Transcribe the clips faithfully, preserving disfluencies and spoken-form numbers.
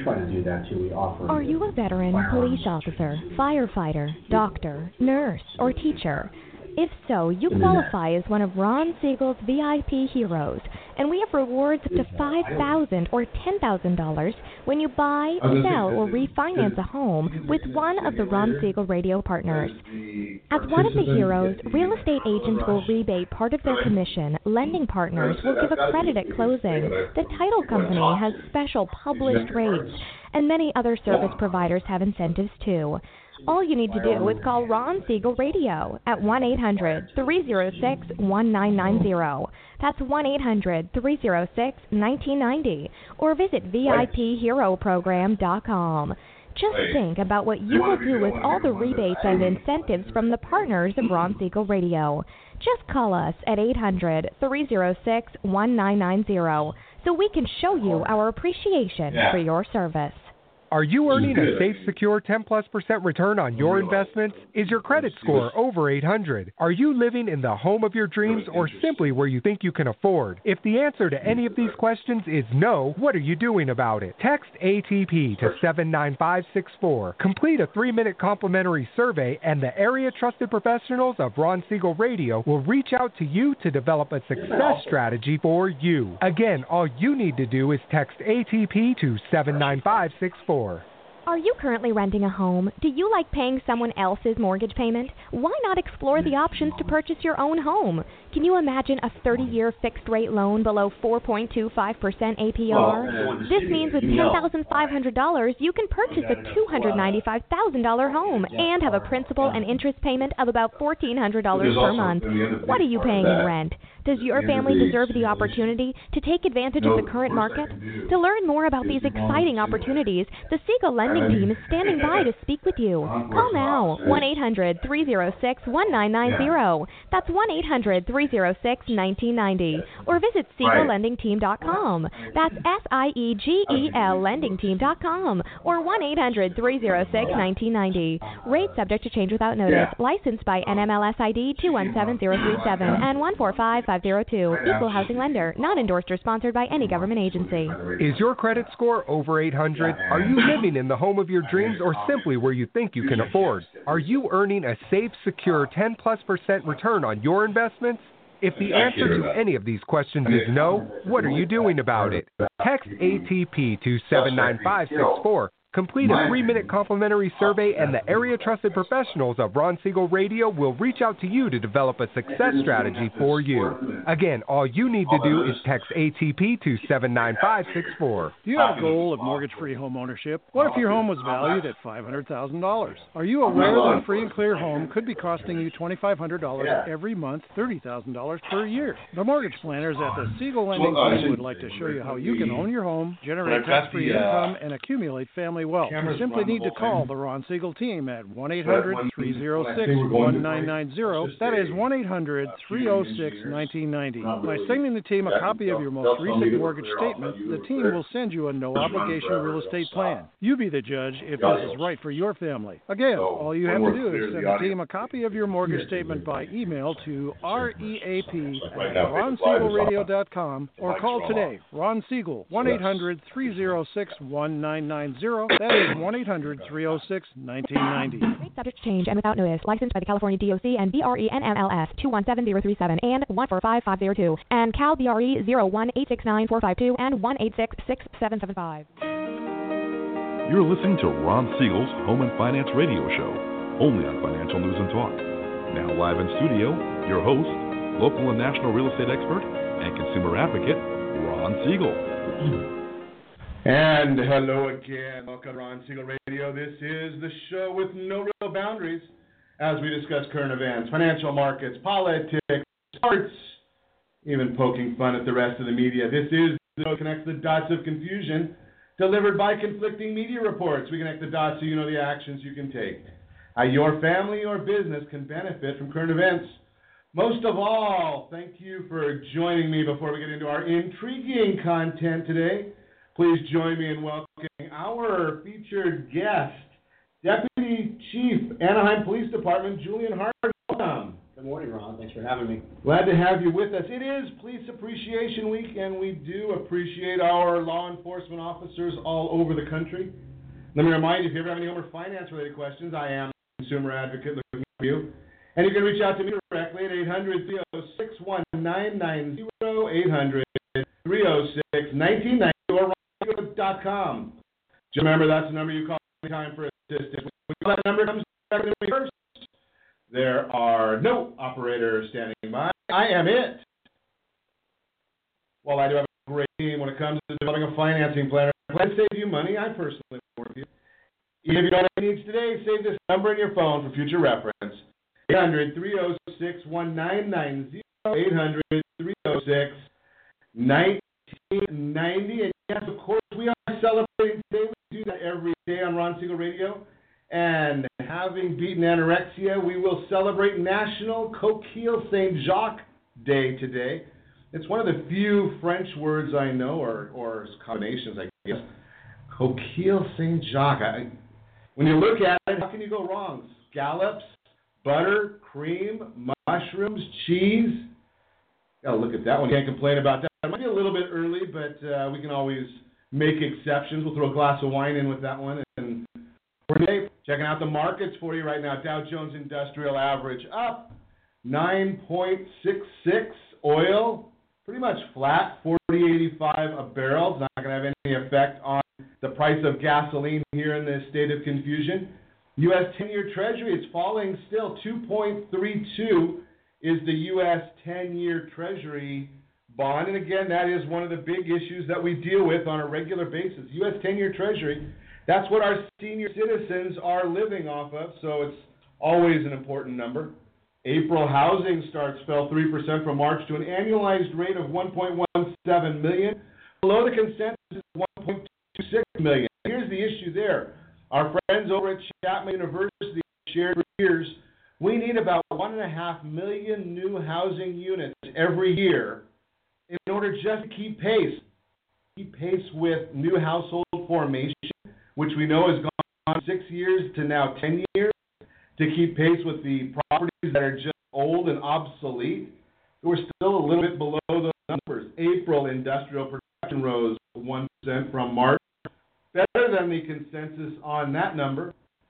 try to do that too. We offer. Are you a veteran, police officer, firefighter, doctor, nurse, or teacher? If so, you qualify as one of Ron Siegel's V I P heroes, and we have rewards up to five thousand dollars or ten thousand dollars when you buy, sell, or refinance a home with one of the Ron Siegel radio partners. As one of the heroes, real estate agents will rebate part of their commission, lending partners will give a credit at closing, the title company has special published rates, and many other service providers have incentives too. All you need to do is call Ron Siegel Radio at one eight hundred, three oh six, one nine nine oh. That's one eight hundred, three oh six, one nine nine oh. Or visit V I P hero program dot com. Just think about what you will do with all the rebates and incentives from the partners of Ron Siegel Radio. Just call us at eight hundred, three oh six, one nine nine oh so we can show you our appreciation for your service. Are you earning a safe, secure ten plus percent return on your investments? Is your credit score over eight hundred? Are you living in the home of your dreams or simply where you think you can afford? If the answer to any of these questions is no, what are you doing about it? Text A T P to seven nine five six four. Complete a three-minute complimentary survey and the area trusted professionals of Ron Siegel Radio will reach out to you to develop a success strategy for you. Again, all you need to do is text A T P to seven nine five six four. Are you currently renting a home? Do you like paying someone else's mortgage payment? Why not explore the options to purchase your own home? Can you imagine a thirty-year fixed-rate loan below four point two five percent A P R? This means with ten thousand five hundred dollars, you can purchase a two hundred ninety-five thousand dollars home and have a principal and interest payment of about fourteen hundred dollars per month. What are you paying in rent? Does your family deserve the opportunity to take advantage of the current market? To learn more about these exciting opportunities, the Siegel Lending Team is standing by to speak with you. Call now, one eight hundred, three oh six, one nine nine oh. That's one eight hundred, three oh six, one nine nine oh. Or visit Siegel Lending Team dot com. That's S I E G E L Lending Team dot com. Or one eight hundred, three oh six, one nine nine oh. Rate subject to change without notice. Licensed by N M L S I D two one seven zero three seven and one four five five zero two. Equal housing lender. Not endorsed or sponsored by any government agency. Is your credit score over eight hundred? Are you living in the home of your dreams or simply where you think you can afford? Are you earning a safe, secure ten plus percent return on your investments? If the answer to any of these questions is no, what are you doing about it? Text A T P to seven nine five six four. Complete a three-minute complimentary survey and the area-trusted professionals of Ron Siegel Radio will reach out to you to develop a success strategy for you. Again, all you need to do is text A T P to seven nine five six four. Do you have a goal of mortgage-free home ownership? What if your home was valued at five hundred thousand dollars? Are you aware that a free and clear home could be costing you twenty-five hundred dollars every month, thirty thousand dollars per year? The mortgage planners at the Siegel Lending Team would like to show you how you can own your home, generate tax-free income, and accumulate family wealth. You simply need to call the Ron Siegel Team at one eight hundred, three oh six, one nine nine oh. That is one eight hundred, three oh six, one nine nine oh. By sending the team a copy of your most recent mortgage statement, the team will send you a no-obligation real estate plan. You be the judge if this is right for your family. Again, all you have to do is send the team a copy of your mortgage statement by email to reap at ron siegel radio dot com or call today, Ron Siegel, one eight hundred, three oh six, one nine nine oh. That is one eight hundred, three oh six, one nine nine oh. Rate subject to change and without notice. Licensed by the California D O C and B R E N M L S two one seven zero three seven and one four five five zero two and Cal B R E zero one eight six nine four five two and one eight six six seven seven five. You're listening to Ron Siegel's Home and Finance Radio Show, only on Financial News and Talk. Now live in studio, your host, local and national real estate expert and consumer advocate, Ron Siegel. And hello again. Welcome to Ron Siegel Radio. This is the show with no real boundaries as we discuss current events, financial markets, politics, sports, even poking fun at the rest of the media. This is the show that connects the dots of confusion delivered by conflicting media reports. We connect the dots so you know the actions you can take, how your family or business can benefit from current events. Most of all, thank you for joining me before we get into our intriguing content today. Please join me in welcoming our featured guest, Deputy Chief, Anaheim Police Department, Julian Hart. Welcome to morning, Ron. Thanks for having me. Glad to have you with us. It is Police Appreciation Week, and we do appreciate our law enforcement officers all over the country. Let me remind you, if you ever have any home or finance-related questions, I am a consumer advocate looking for you. And you can reach out to me directly at eight hundred, three oh six, one nine nine zero, eight hundred, three oh six, one nine nine zero, or ron segal dot com. Just remember, that's the number you call anytime for assistance. When that number comes back to me first, there are no operators standing by. I am it. While I do have a great team when it comes to developing a financing plan, plan to save you money, I personally work with you. Even if you don't have any needs today, save this number in your phone for future reference. eight hundred, three oh six, one nine nine zero, eight hundred, three oh six, one nine nine zero. And yes, of course, we are celebrating today. We do that every day on Ron Segal Radio. And having beaten anorexia, we will celebrate National Coquille Saint-Jacques Day today. It's one of the few French words I know, or, or combinations, I guess. Coquille Saint-Jacques. I, when you look at it, how can you go wrong? Scallops, butter, cream, mushrooms, cheese. Gotta look at that one. Can't complain about that. It might be a little bit early, but uh, we can always make exceptions. We'll throw a glass of wine in with that one. And for today, checking out the markets for you right now. Dow Jones Industrial Average up nine point six six. Oil pretty much flat, forty eighty-five a barrel. It's not going to have any effect on the price of gasoline here in this state of confusion. U S ten-year Treasury is falling still. two point three two is the U S ten-year Treasury bond. And again, that is one of the big issues that we deal with on a regular basis. U S ten-year Treasury, that's what our senior citizens are living off of, so it's always an important number. April housing starts fell three percent from March to an annualized rate of one point one seven million. Below the consensus is one point two six million. Here's the issue there. Our friends over at Chapman University shared for years, we need about one point five million new housing units every year in order just to keep pace. Keep pace with new household formation, which we know has gone on six years to now ten years, to keep pace with the properties that are just old and obsolete. We're still a little bit below those numbers. April industrial production rose one percent from March. Better than the consensus on that number.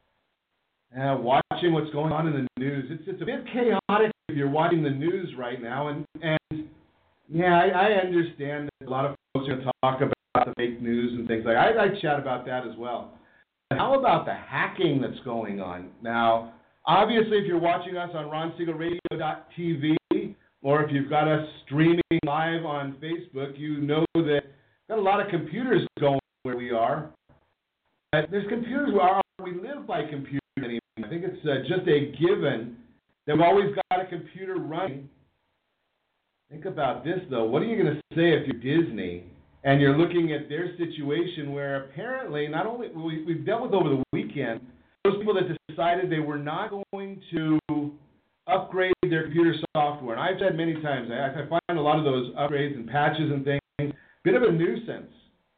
Uh, watching what's going on in the news, it's it's a bit chaotic if you're watching the news right now. And, and yeah, I, I understand that a lot of folks are going to talk about the fake news and things like that. I, I chat about that as well. How about the hacking that's going on? Now, obviously, if you're watching us on ron segal radio dot t v or if you've got us streaming live on Facebook, you know that we've got a lot of computers going where we are. But there's computers where our, we live by computers anymore. I think it's uh, just a given that we've always got a computer running. Think about this, though. What are you going to say if you're Disney and you're looking at their situation where apparently not only we, we've dealt with over the weekend those people that decided they were not going to upgrade their computer software. And I've said many times, I, I find a lot of those upgrades and patches and things a bit of a nuisance.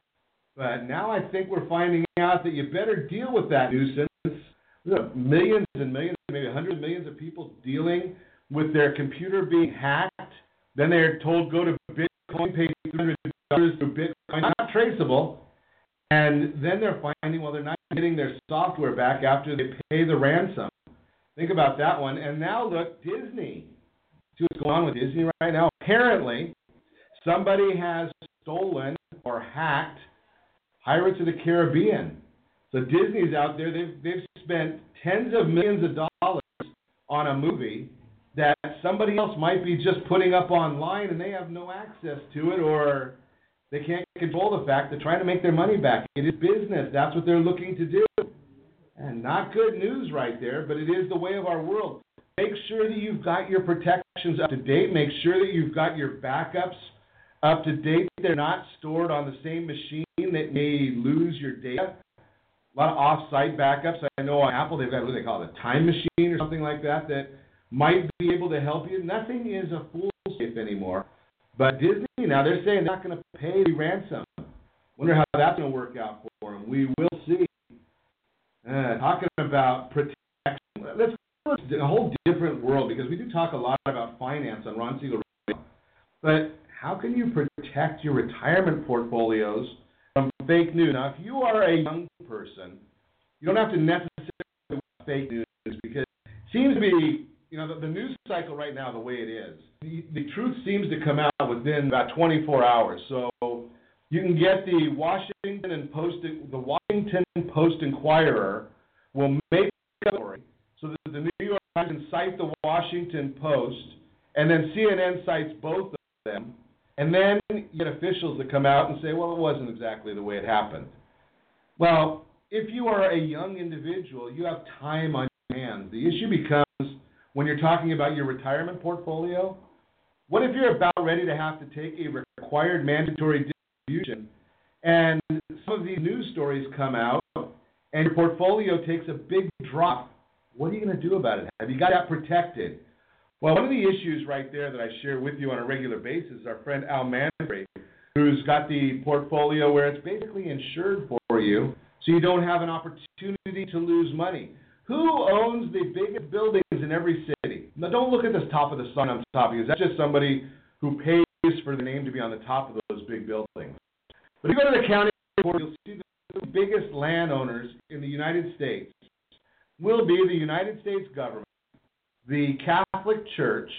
But now I think we're finding out that you better deal with that nuisance. There are millions and millions, maybe hundreds of millions of people dealing with their computer being hacked. Then they're told go to Bitcoin, pay three hundred dollars to Bitcoin, not traceable. And then they're finding, well, they're not getting their software back after they pay the ransom. Think about that one. And now look, Disney. See what's going on with Disney right now? Apparently, somebody has stolen or hacked Pirates of the Caribbean. So Disney's out there. They've, they've spent tens of millions of dollars on a movie that somebody else might be just putting up online and they have no access to it, or they can't control the fact they're trying to make their money back. It is business. That's what they're looking to do. And not good news right there, but it is the way of our world. Make sure that you've got your protections up to date. Make sure that you've got your backups up to date. They're not stored on the same machine that may lose your data. A lot of off-site backups. I know on Apple they've got what they call it, a time machine or something like that that might be able to help you. Nothing is a fool's anymore. But Disney, now they're saying they're not going to pay the ransom. Wonder how that's going to work out for them. We will see. Uh, talking about protection, let's go to a whole different world, because because we do talk a lot about finance on Ron Siegel Radio, but how can you protect your retirement portfolios from fake news? Now, if you are a young person, you don't have to necessarily watch fake news because it seems to be, you know, the, the news cycle right now, the way it is, the, the truth seems to come out within about twenty-four hours. So you can get the Washington and Post, the Washington Post Inquirer will make a story so that the New York Times can cite the Washington Post, and then C N N cites both of them, and then you get officials that come out and say, well, it wasn't exactly the way it happened. Well, if you are a young individual, you have time on your hands. The issue becomes when you're talking about your retirement portfolio, what if you're about ready to have to take a required mandatory distribution and some of these news stories come out and your portfolio takes a big drop? What are you going to do about it? Have you got that protected? Well, one of the issues right there that I share with you on a regular basis is our friend Al Mandry, who's got the portfolio where it's basically insured for you so you don't have an opportunity to lose money. Who owns the biggest buildings in every city? Now, don't look at this top of the sun on top because that's just somebody who pays for the name to be on the top of those big buildings. But if you go to the county report, you'll see the biggest landowners in the United States will be the United States government, the Catholic Church,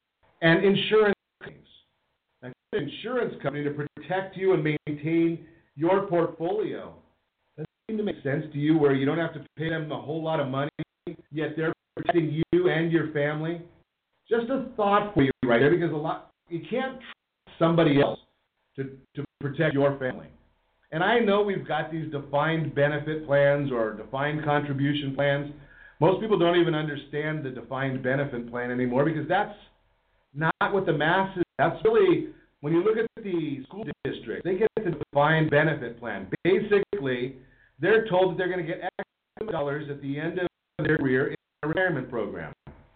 and insurance companies. Now, an insurance company to protect you and maintain your portfolio. Does it seem to make sense to you where you don't have to pay them a whole lot of money, yet they're protecting you and your family? Just a thought for you right there, because a lot you can't trust somebody else to, to protect your family. And I know we've got these defined benefit plans or defined contribution plans. Most people don't even understand the defined benefit plan anymore because that's not what the masses, that's really, when you look at the school district, they get the defined benefit plan. Basically, they're told that they're going to get X dollars at the end of their career in a retirement program.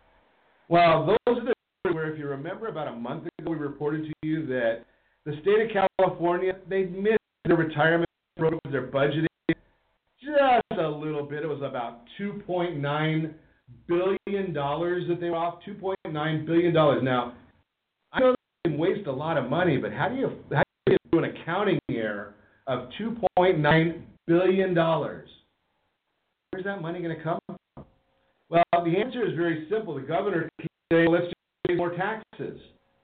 Well, those are the where, if you remember, about a month ago we reported to you that the state of California, they missed their retirement programs, their budgeting just a little bit. It was about two point nine billion dollars that they were off, two point nine billion dollars. Now, I know they can waste a lot of money, but how do you, how do you do an accounting error of two point nine billion dollars? Where's that money going to come from? Well, the answer is very simple. The governor keeps saying, let's just pay more taxes.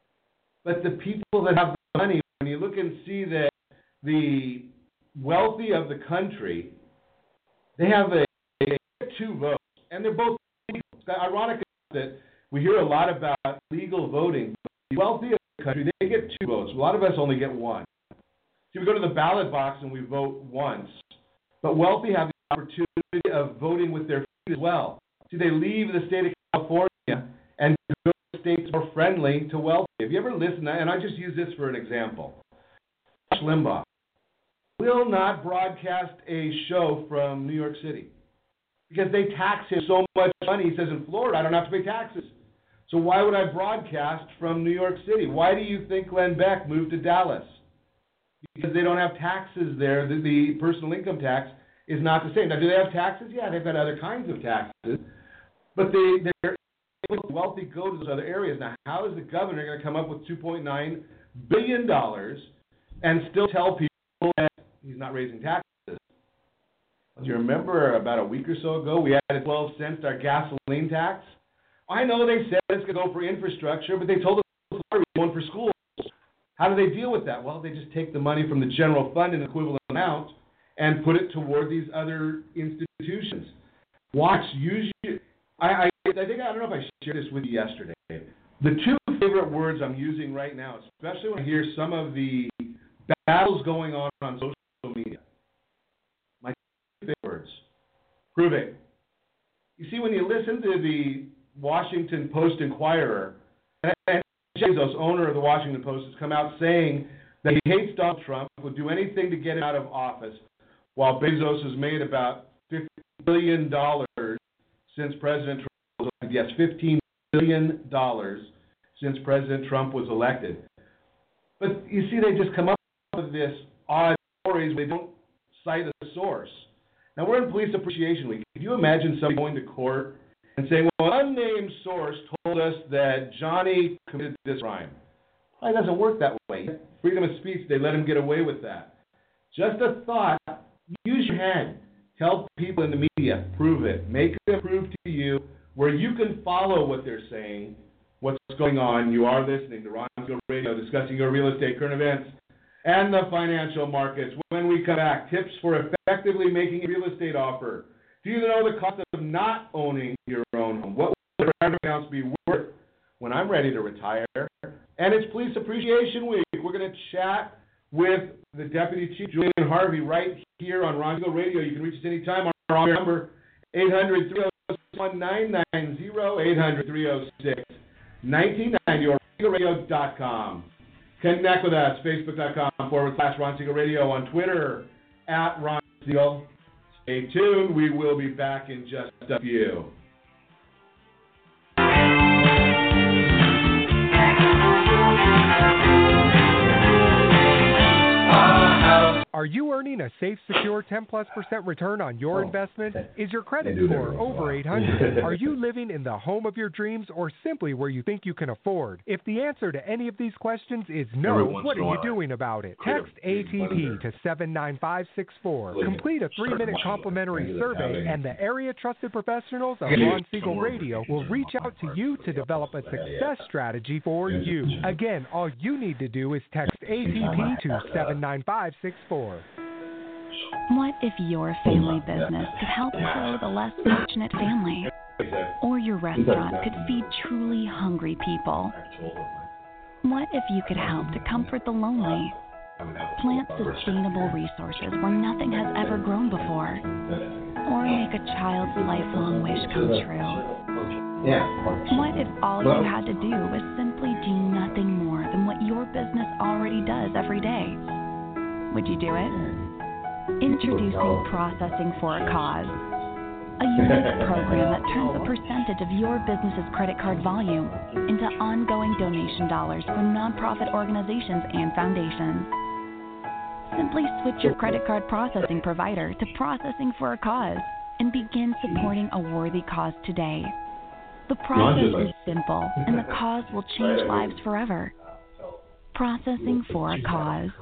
But the people that have the money, when you look and see that the wealthy of the country, they have a, a two votes, and they're both legal. It's ironic that we hear a lot about legal voting. But the wealthy of the country, they get two votes. A lot of us only get one. So we go to the ballot box and we vote once. But wealthy have the opportunity of voting with their feet as well. See, they leave the state of California and go to states more friendly to wealthy. Have you ever listened, and I just use this for an example. Rush Limbaugh will not broadcast a show from New York City because they tax him so much money. He says, in Florida, I don't have to pay taxes. So why would I broadcast from New York City? Why do you think Glenn Beck moved to Dallas? Because they don't have taxes there. The, the personal income tax is not the same. Now, do they have taxes? Yeah, they've got other kinds of taxes. But they, they're able to wealthy go to those other areas. Now, how is the governor going to come up with two point nine billion dollars and still tell people that he's not raising taxes? Do you remember about a week or so ago we added twelve cents to our gasoline tax? I know they said it's going to go for infrastructure, but they told us it's going for schools. How do they deal with that? Well, they just take the money from the general fund in equivalent amount and put it toward these other institutions. Watch, use your, I, I, I think, I don't know if I shared this with you yesterday. The two favorite words I'm using right now, especially when I hear some of the battles going on on social media. My two favorite words. Prove it. You see, when you listen to the Washington Post Inquirer, and, and Bezos, owner of the Washington Post, has come out saying that he hates Donald Trump, will do anything to get him out of office, while Bezos has made about fifteen billion dollars since President Trump was elected. Yes, fifteen billion dollars since President Trump was elected. But you see, they just come up with this odd stories where they don't cite a source. Now, we're in Police Appreciation Week. Can you imagine somebody going to court and saying, well, an unnamed source told us that Johnny committed this crime. It doesn't work that way. Freedom of speech, they let him get away with that. Just a thought, use your hand. Tell people in the media, prove it. Make them prove to you where you can follow what they're saying, what's going on. You are listening to Ron Siegel Radio, discussing your real estate, current events, and the financial markets. When we come back, tips for effectively making a real estate offer. Do you know the cost of not owning your own home? What will your accounts be worth when I'm ready to retire? And it's Police Appreciation Week. We're going to chat with the Deputy Chief, Julian Harvey, right here on Ron Siegel Radio. You can reach us anytime. Our number, eight hundred, three oh six, one nine nine zero, eight hundred, three oh six, nineteen ninety, or ron siegel radio dot com. Connect with us, facebook.com forward slash Ron Siegel Radio, on Twitter, at Ron Siegel. Stay tuned. We will be back in just a few. Are you earning a safe, secure ten plus percent return on your investment? Is your credit score over eight hundred? Are you living in the home of your dreams or simply where you think you can afford? If the answer to any of these questions is no, what are you doing about it? Text A T P to seven nine five six four. Complete a three-minute complimentary survey, and the area trusted professionals of Ron Siegel Radio will reach out to you to develop a success strategy for you. Again, all you need to do is text A T P to seven nine five six four. What if your family business could help clothe a less fortunate family? Or your restaurant could feed truly hungry people? What if you could help to comfort the lonely? Plant sustainable resources where nothing has ever grown before? Or make a child's lifelong wish come true? What if all you had to do was simply do nothing more than what your business already does every day? Would you do it? Introducing Processing for a Cause, a unique program that turns a percentage of your business's credit card volume into ongoing donation dollars for nonprofit organizations and foundations. Simply switch your credit card processing provider to Processing for a Cause and begin supporting a worthy cause today. The process is simple, and the cause will change lives forever. Processing for a Cause.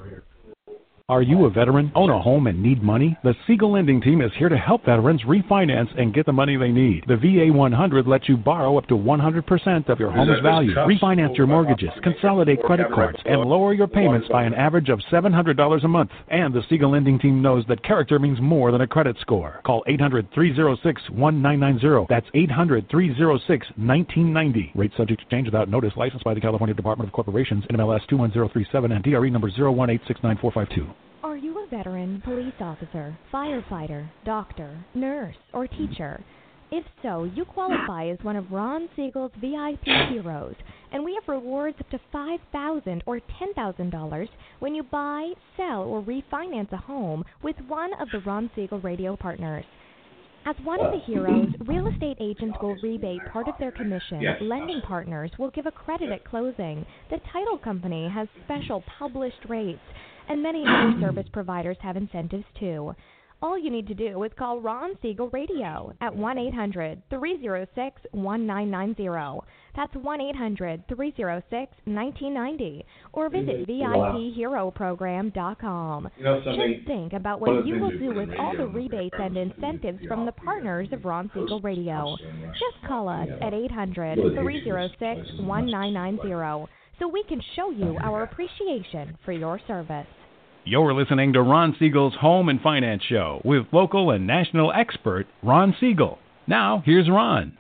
Are you a veteran, own a home, and need money? The Siegel Lending Team is here to help veterans refinance and get the money they need. The V A one hundred lets you borrow up to one hundred percent of your home's value, refinance your mortgages, consolidate credit cards, and lower your payments by an average of seven hundred dollars a month. And the Siegel Lending Team knows that character means more than a credit score. Call eight hundred, three oh six, one nine nine zero. That's eight hundred, three oh six, nineteen ninety. Rate subject to change without notice. Licensed by the California Department of Corporations, N M L S two one zero three seven, and D R E number zero one eight six nine four five two. Are you a veteran, police officer, firefighter, doctor, nurse, or teacher? If so, you qualify as one of Ron Siegel's V I P heroes, and we have rewards up to five thousand dollars or ten thousand dollars when you buy, sell, or refinance a home with one of the Ron Siegel Radio partners. As one of the heroes, real estate agents will rebate part of their commission. Yes. Lending partners will give a credit at closing. The title company has special published rates, and many other service providers have incentives too. All you need to do is call Ron Siegel Radio at one eight hundred, three oh six, one nine nine zero. That's one eight hundred, three oh six, nineteen ninety. Or visit V I P hero program dot com. You know, just think about what you will do with all the rebates and incentives from the partners of Ron Siegel Radio. Just call us at eight hundred, three oh six, one nine nine zero so we can show you our appreciation for your service. You're listening to Ron Siegel's Home and Finance Show with local and national expert Ron Siegel. Now, here's Ron.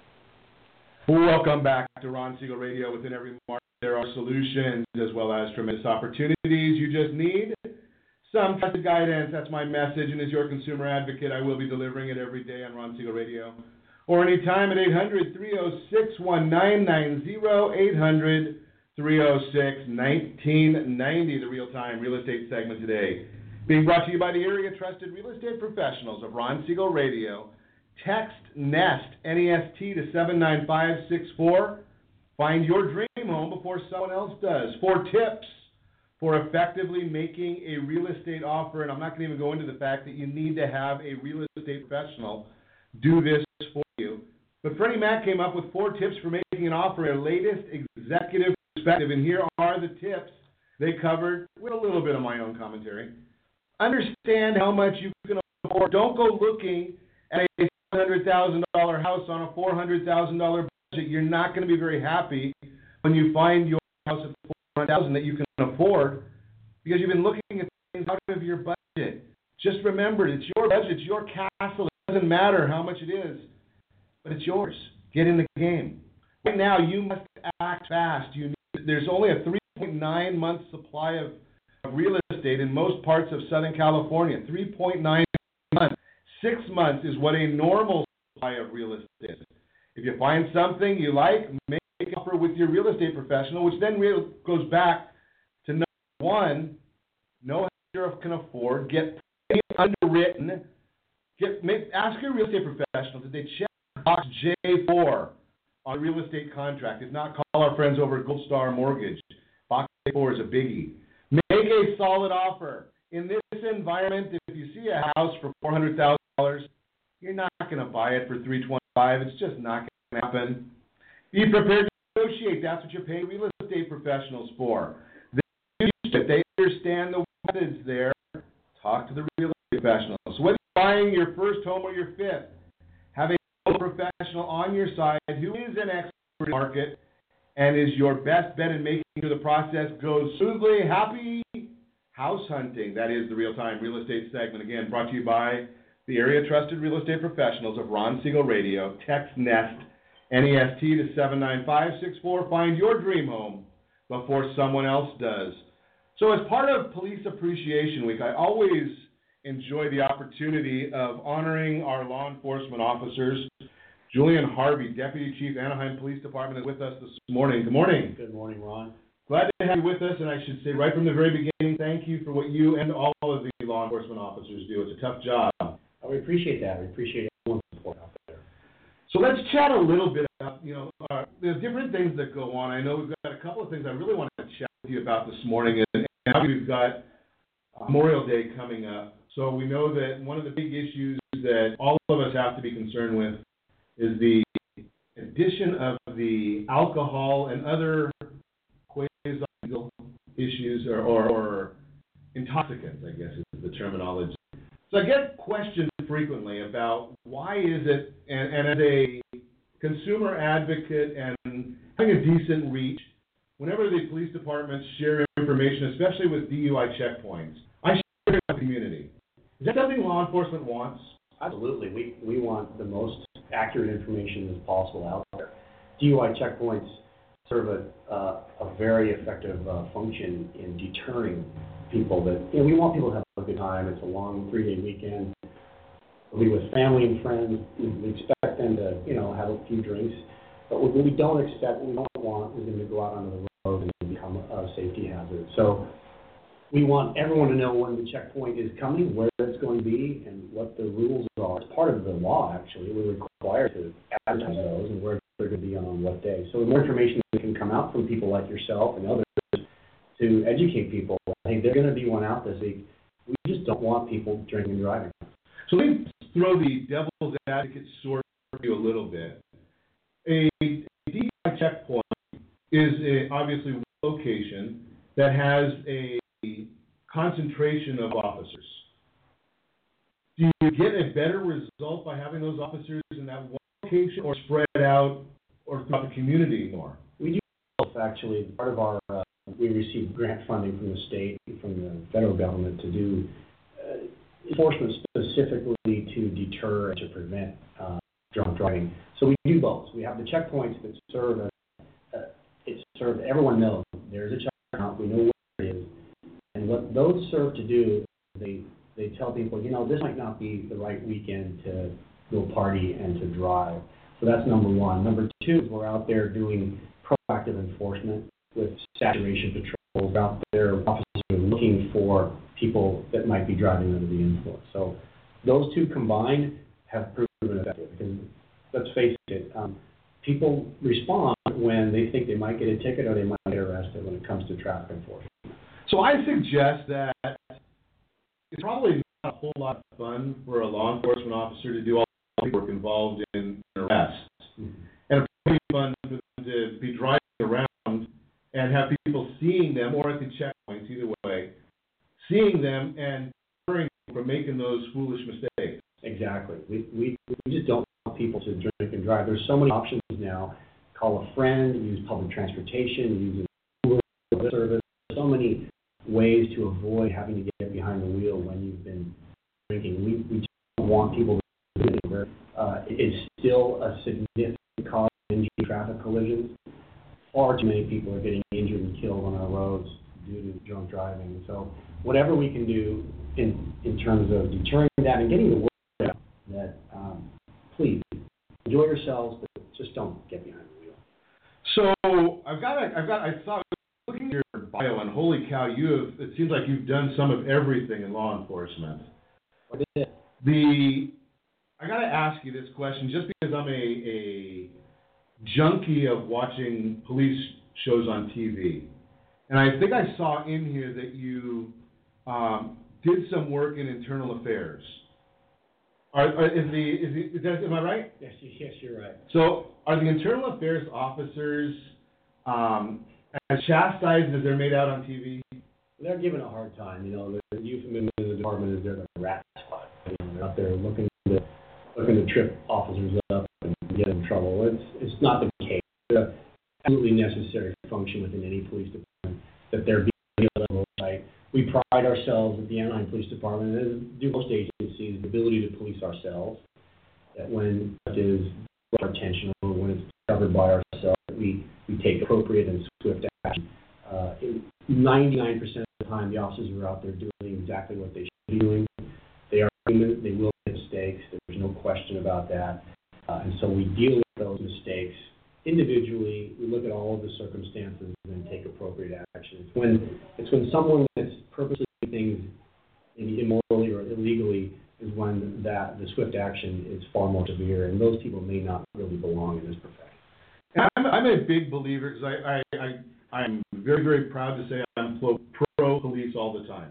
Welcome back to Ron Siegel Radio. Within every market, there are solutions as well as tremendous opportunities. You just need some trusted guidance. That's my message, and as your consumer advocate, I will be delivering it every day on Ron Siegel Radio. Or anytime at eight hundred, three oh six, one nine nine zero, eight hundred, three oh six, nineteen ninety, the real-time real estate segment today. Being brought to you by the area trusted real estate professionals of Ron Siegel Radio. Text NEST, N E S T, to seven nine five six four. Find your dream home before someone else does. For tips for effectively making a real estate offer, and I'm not going to even go into the fact that you need to have a real estate professional do this for you. But Freddie Mac came up with four tips for making an offer, their latest executive perspective, and here are the tips they covered with a little bit of my own commentary. Understand how much you can afford. Don't go looking at a one hundred thousand dollars house on a four hundred thousand dollars budget. You're not going to be very happy when you find your house at four hundred thousand dollars that you can afford because you've been looking at things out of your budget. Just remember, it's your budget, it's your castle. It doesn't matter how much it is, but it's yours. Get in the game. Right now, you must act fast. You need, there's only a three point nine month supply of, of real estate in most parts of Southern California. three point nine months. Six months is what a normal supply of real estate is. If you find something you like, make an offer with your real estate professional, which then real, goes back to number one, know how you can afford, get underwritten, get make, ask your real estate professional, did they check box J four on a real estate contract? If not, call our friends over at Gold Star Mortgage. Box J four is a biggie. Make a solid offer. In this environment, if you see a house for four hundred thousand dollars, you're not going to buy it for three hundred twenty-five dollars. It's just not going to happen. Be prepared to negotiate. That's what you're paying real estate professionals for. They, they understand the methods there. Talk to the real estate professionals. So whether you're buying your first home or your fifth, have a professional on your side who is an expert in the market and is your best bet in making sure the process goes smoothly. Happy house hunting. That is the real-time real estate segment. Again, brought to you by the area trusted real estate professionals of Ron Siegel Radio. Text NEST, N E S T, to seven nine five six four. Find your dream home before someone else does. So as part of Police Appreciation Week, I always enjoy the opportunity of honoring our law enforcement officers. Julian Harvey, Deputy Chief, Anaheim Police Department, is with us this morning. Good morning. Good morning, Ron. Glad to have you with us, and I should say right from the very beginning, thank you for what you and all of the law enforcement officers do. It's a tough job. Oh, we appreciate that. We appreciate everyone's support out there. So let's chat a little bit about, you know, uh, there's different things that go on. I know we've got a couple of things I really want to chat with you about this morning, and, and we've got Memorial Day coming up. So we know that one of the big issues that all of us have to be concerned with is the addition of the alcohol and other quasi-legal issues or, or, or intoxicants, I guess is the terminology. So I get questioned frequently about why is it, and, and as a consumer advocate and having a decent reach, whenever the police departments share information, especially with D U I checkpoints, I share it with the community. Is that something law enforcement wants? Absolutely. We we want the most accurate information as possible out there. D U I checkpoints serve a, uh, a very effective uh, function in deterring people that, you know, we want people to have a good time. It's a long three-day weekend. We'll be with family and friends. We expect them to, you know, have a few drinks. But what we don't expect, what we don't want is them to go out onto the road and become a safety hazard. So we want everyone to know when the checkpoint is coming, where it's going to be, and what the rules are. It's part of the law, actually. We're required to advertise those and where they're going to be on what day. So the more information that can come out from people like yourself and others to educate people, hey, there's going to be one out this week. We just don't want people drinking and driving. So let me throw the devil's advocate sword for you a little bit. A D U I checkpoint is a, obviously a location that has a concentration of officers. Do you get a better result by having those officers in that one location or spread out or throughout the community more? We do both, actually. Part of our, uh, we receive grant funding from the state and from the federal government to do uh, enforcement specifically to deter and to prevent uh, drunk driving. So we do both. We have the checkpoints that serve, a, uh, it serves, everyone knows there's a checkpoint, we know where it is. And what those serve to do, they they tell people, you know, this might not be the right weekend to go party and to drive. So that's number one. Number two is we're out there doing proactive enforcement with saturation patrols. We're out there, officers are looking for people that might be driving under the influence. So those two combined have proven effective. Because let's face it, um, people respond when they think they might get a ticket or they might get arrested when it comes to traffic enforcement. So I suggest that it's probably not a whole lot of fun for a law enforcement officer to do all the work involved in an arrest. we, we just don't want people to drink and drive. There's so many options now. Call a friend, use public transportation, use Uber service. So many ways to avoid having to get behind the wheel when you've been drinking. We, we just don't want people to do it where uh, it's still a significant cause of injury in traffic collisions. Far too many people are getting injured and killed on our roads due to drunk driving. So whatever we can do in, in terms of deterring that and getting the word out that, um, please, enjoy yourselves, but just don't get behind the wheel. So I've got, a, I've got, I thought, looking at your bio, and holy cow, you have, it seems like you've done some of everything in law enforcement. What is it? The, I got to ask you this question just because I'm a, a junkie of watching police shows on T V. And I think I saw in here that you um, did some work in internal affairs. Are, are, is the, is the, is that, am I right? Yes, yes, you're right. So are the internal affairs officers um, as chastised as they're made out on T V? They're given a hard time. You know, the euphemism in the department is they're the rat squad. You know, they're out there looking to looking to trip officers up and get in trouble. It's it's not the case. It's an absolutely necessary function within any police department that there be a level of oversight. We pride ourselves at the Anaheim Police Department, and do most agencies, the ability to police ourselves. That when it is brought to our attention or when it's covered by ourselves, we we take appropriate and swift action. Uh, ninety-nine percent of the time, the officers are out there doing exactly what they should be doing. They are human. They will make mistakes. There's no question about that. Uh, and so we deal with those mistakes individually. We look at all of the circumstances and take appropriate action. It's when it's when someone that's purposely doing things maybe immorally or illegally is when that the swift action is far more severe, and those people may not really belong in this profession. I'm, I'm a big believer because I, I, I I'm very, very proud to say I'm pro police all the time.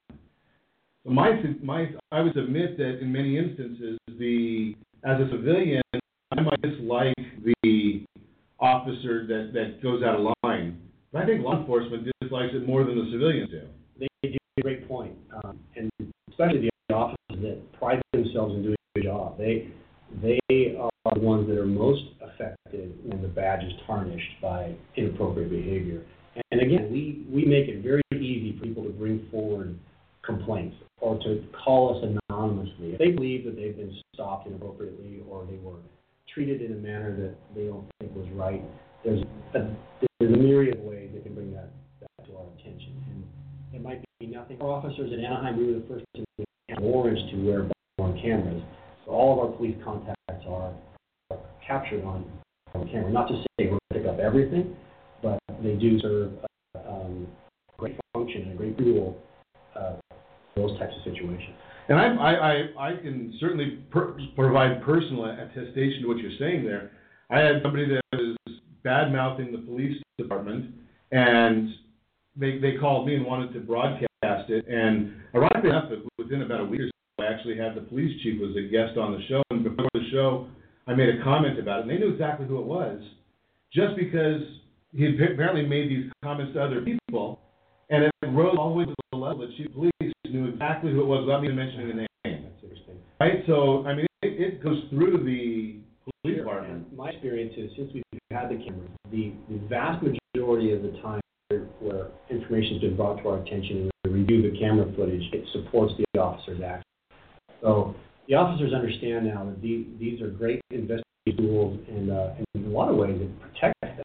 So my, my, I would submit that in many instances, the as a civilian, I might dislike the officer that, that goes out of line, but I think law enforcement dislikes it more than the civilians do. They do a great point, um, and especially the officers that pride themselves in doing a good job. They they are the ones that are most affected when the badge is tarnished by inappropriate behavior. And again, we, we make it very easy for people to bring forward complaints or to call us anonymously. If they believe that they've been stopped inappropriately or they were treated in a manner that they don't think was right, there's a, there's a myriad of ways they can bring that, that to our attention. And it might be nothing. Our officers in Anaheim, we were the first to have warrants to wear body-worn cameras. So all of our police contacts are, are captured on, on camera. Not to say we're going to pick up everything, but they do serve a um, great function and a great tool uh, for those types of situations. And I, I, I, I can certainly per- provide personal attestation to what you're saying there. I had somebody that was bad-mouthing the police department, and they they called me and wanted to broadcast it. And ironically enough, within about a week or so, I actually had the police chief was a guest on the show. And before the show, I made a comment about it, and they knew exactly who it was, just because he had apparently made these comments to other people, and it rose all the way to the level that chief police knew exactly who it was without even mentioning the name. That's interesting. Right? So, I mean, it, it goes through the police department. My experience is, since we've had the cameras, the, the vast majority of the time where information has been brought to our attention and we review the camera footage, it supports the officer's action. So the officers understand now that these, these are great investigative tools, and, uh, and in a lot of ways it protects them.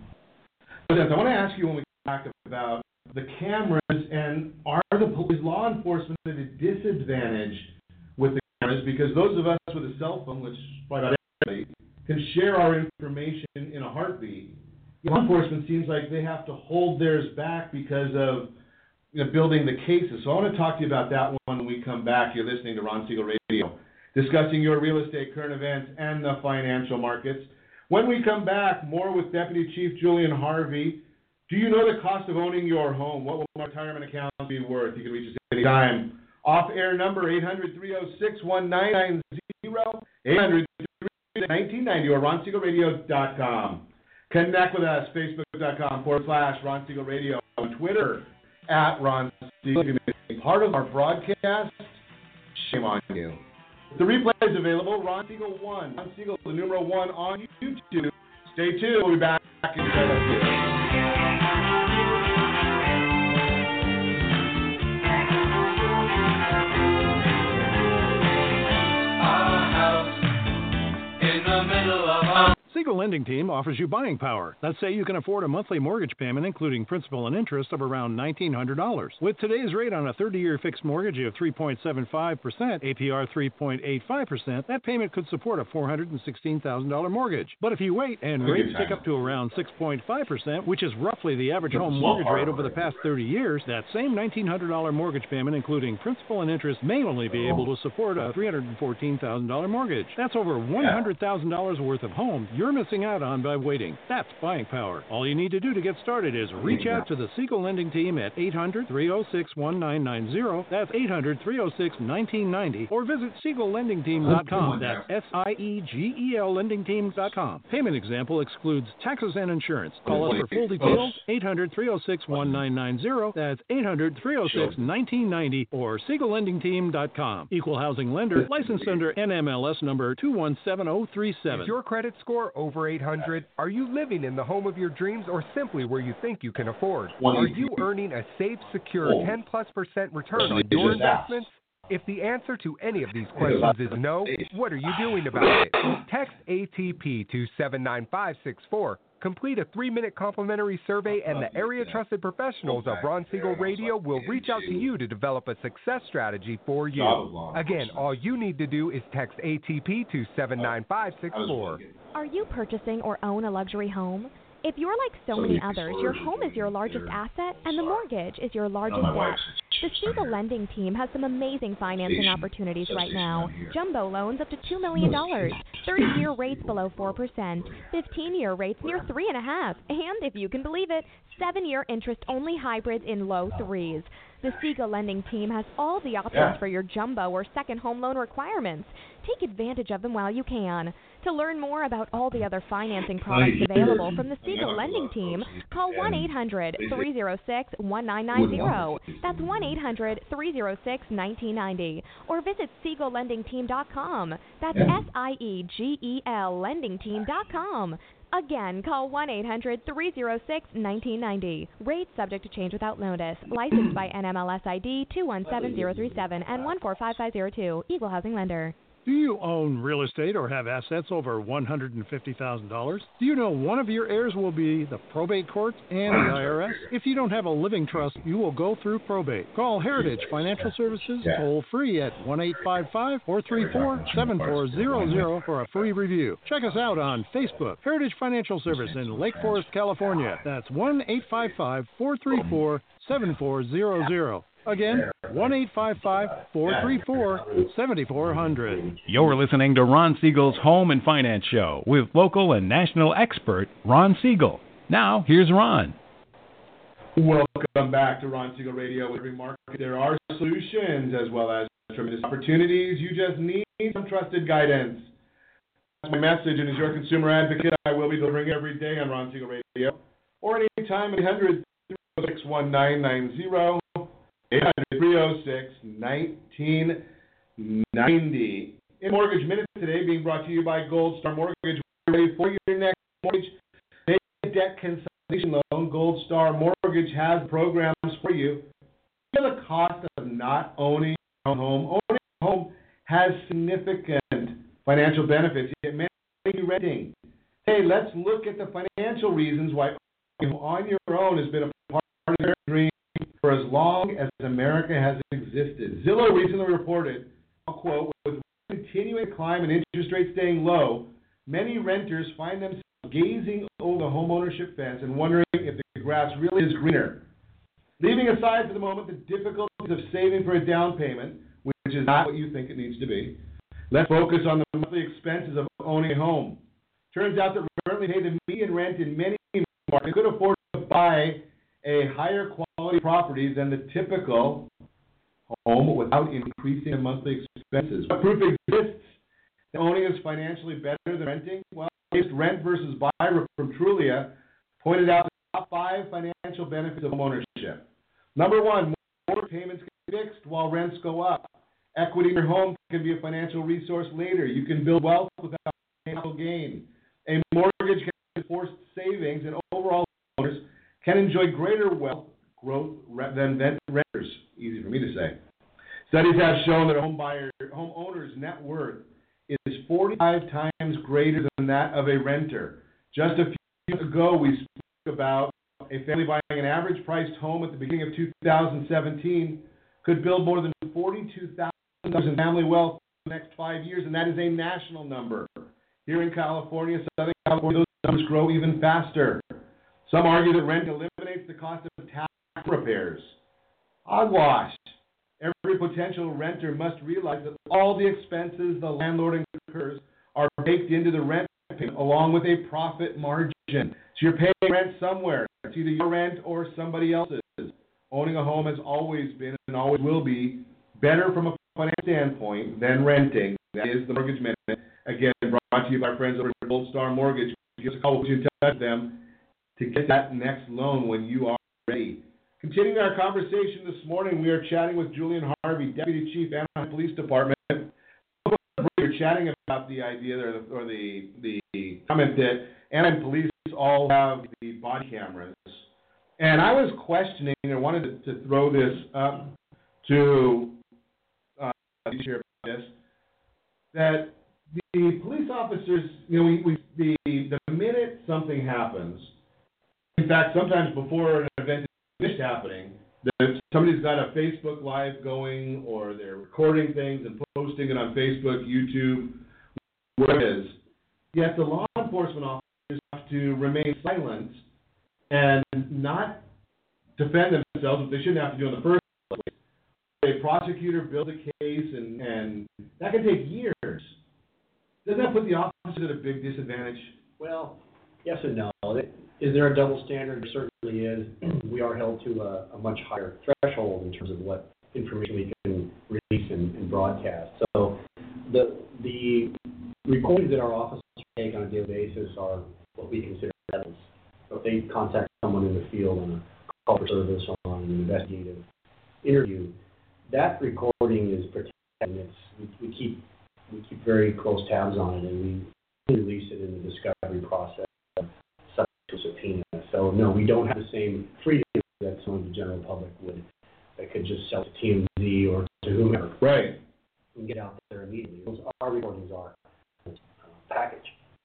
I want to ask you when we talk about the cameras, and are the police, law enforcement at a disadvantage with the cameras? Because those of us with a cell phone, which probably about everybody, can share our information in a heartbeat. Law enforcement seems like they have to hold theirs back because of you know, building the cases. So I want to talk to you about that one when we come back. You're listening to Ron Siegel Radio, discussing your real estate, current events, and the financial markets. When we come back, more with Deputy Chief Julian Harvey. Do you know the cost of owning your home? What will my retirement account be worth? You can reach us anytime. Off-air number eight hundred, three oh six, one nine nine zero, eight hundred, three oh six, one nine nine zero, or ron siegel radio dot com. Connect with us, facebook.com forward slash Ron Siegel Radio, on Twitter at Ron Siegel. If you're part of our broadcast, shame on you. The replay is available. Ron Siegel one. Ron Siegel, the numero one on YouTube. Stay tuned. We'll be back in a minute. Siegel Lending Team offers you buying power. Let's say you can afford a monthly mortgage payment, including principal and interest, of around nineteen hundred dollars. With today's rate on a thirty-year fixed mortgage of three point seven five percent, A P R three point eight five percent, that payment could support a four hundred sixteen thousand dollars mortgage. But if you wait and rates tick up to around six point five percent, which is roughly the average home mortgage rate over the past thirty years, that same nineteen hundred dollars mortgage payment, including principal and interest, may only be able to support a three hundred fourteen thousand dollars mortgage. That's over one hundred thousand dollars worth of home you're missing out on by waiting. That's buying power. All you need to do to get started is reach out to the Siegel Lending Team at eight hundred, three oh six, one nine nine zero. That's eight hundred, three oh six, one nine nine zero. Or visit Siegel Lending Team dot com. That's S I E G E L Lending Team dot com. Payment example excludes taxes and insurance. Call us for full details. eight hundred, three oh six, one nine nine zero. That's eight hundred, three oh six, one nine nine zero. Or Siegel Lending Team dot com. Equal housing lender. Licensed under N M L S number two one seven zero three seven. Is your credit score over eight hundred? Are you living in the home of your dreams or simply where you think you can afford? Are you earning a safe, secure ten plus percent return on your investments? If the answer to any of these questions is no, what are you doing about it? Text A T P to seven nine five six four. Complete a three-minute complimentary survey, and the area trusted professionals of Ron Siegel Radio will reach out to you to develop a success strategy for you. Again, all you need to do is text A T P to seven nine five six four. Are you purchasing or own a luxury home? If you're like so many others, your home is your largest asset and the mortgage is your largest debt. The Siegel Lending Team has some amazing financing opportunities right now. Jumbo loans up to two million dollars, thirty-year rates below four percent, fifteen-year rates near three point five percent, and, if you can believe it, seven-year interest-only hybrids in low threes. The Siegel Lending Team has all the options yeah. for your jumbo or second home loan requirements. Take advantage of them while you can. To learn more about all the other financing products available from the Siegel Lending Team, call one eight hundred, three oh six, one nine nine zero. That's one eight hundred, three oh six, one nine nine zero. Or visit Siegel Lending Team dot com. That's S I E G E L Lending Team dot com. Again, call one eight hundred, three oh six, one nine nine zero. Rates subject to change without notice. Licensed by N M L S I D two one seven zero three seven and one four five five zero two. Equal housing lender. Do you own real estate or have assets over one hundred fifty thousand dollars? Do you know one of your heirs will be the probate court and the I R S? If you don't have a living trust, you will go through probate. Call Heritage Financial Services toll free at one eight five five, four three four, seven four zero zero for a free review. Check us out on Facebook, Heritage Financial Service in Lake Forest, California. That's one eight five five, four three four, seven four zero zero. Again, one eight five five, four three four, seven four zero zero. You're listening to Ron Siegel's Home and Finance Show with local and national expert Ron Siegel. Now, here's Ron. Welcome back to Ron Siegel Radio. With every market, there are solutions as well as tremendous opportunities. You just need some trusted guidance. That's my message, and as your consumer advocate, I will be delivering every day on Ron Siegel Radio or anytime at eight hundred, three oh six, one nine nine zero. eight hundred, three oh six, one nine nine zero. In Mortgage Minute today, being brought to you by Gold Star Mortgage. Ready for your next mortgage? Take a debt consolidation loan. Gold Star Mortgage has programs for you. You know the cost of not owning your own home. Owning a home has significant financial benefits, yet many are renting. Hey, let's look at the financial reasons why owning on your own has been a part of your dream for as long as America has existed. Zillow recently reported, I'll quote, with continuing climb and interest rates staying low, many renters find themselves gazing over the homeownership fence and wondering if the grass really is greener. Leaving aside for the moment the difficulties of saving for a down payment, which is not what you think it needs to be, let's focus on the monthly expenses of owning a home. Turns out that we currently pay the median rent in many markets could afford to buy a higher quality property than the typical home without increasing the monthly expenses. What proof exists that owning is financially better than renting? Well, Rent versus Buy from Trulia pointed out the top five financial benefits of homeownership. Number one, mortgage payments get fixed while rents go up. Equity in your home can be a financial resource later. You can build wealth without capital gain. A mortgage can be forced savings, and overall owners can enjoy greater wealth growth than renters. Easy for me to say. Studies have shown that a home buyer, homeowner's net worth is forty-five times greater than that of a renter. Just a few years ago, we spoke about a family buying an average-priced home at the beginning of two thousand seventeen could build more than forty-two thousand dollars in family wealth in the next five years, and that is a national number. Here in California, Southern California, those numbers grow even faster. Some argue that rent eliminates the cost of tax repairs. Hogwash. Every potential renter must realize that all the expenses the landlord incurs are baked into the rent payment along with a profit margin. So you're paying rent somewhere. It's either your rent or somebody else's. Owning a home has always been and always will be better from a financial standpoint than renting. That is the Mortgage Minute. Again, brought to you by our friends over at Gold Star Mortgage. Give us a call to touch with them to get that next loan when you are ready. Continuing our conversation this morning, we are chatting with Julian Harvey, Deputy Chief, Anaheim Police Department. We're chatting about the idea or the, or the, the comment that Anaheim Police all have the body cameras. And I was questioning and wanted to, to throw this up to uh, hear about this, that the police officers, you know, we, we the, the minute something happens, in fact, sometimes before an event finished happening, that somebody's got a Facebook Live going or they're recording things and posting it on Facebook, YouTube, whatever it is. Yet the law enforcement officers have to remain silent and not defend themselves, which they shouldn't have to do in the first place. A prosecutor builds a case, and, and that can take years. Doesn't that put the officers at a big disadvantage? Well, yes and no. Is there a double standard? There certainly is. We are held to a, a much higher threshold in terms of what information we can release and, and broadcast. So the the recordings that our officers take on a daily basis are what we consider evidence. So if they contact someone in the field on a call for service or on an investigative interview, that recording is protected. It's, we, we keep we keep very close tabs on it, and we release it in the discovery process. To subpoena. So no, we don't have the same freedom that some of the general public would. That could just sell to T M Z or to whomever. Right. And get out there immediately. Those our recordings are uh, package.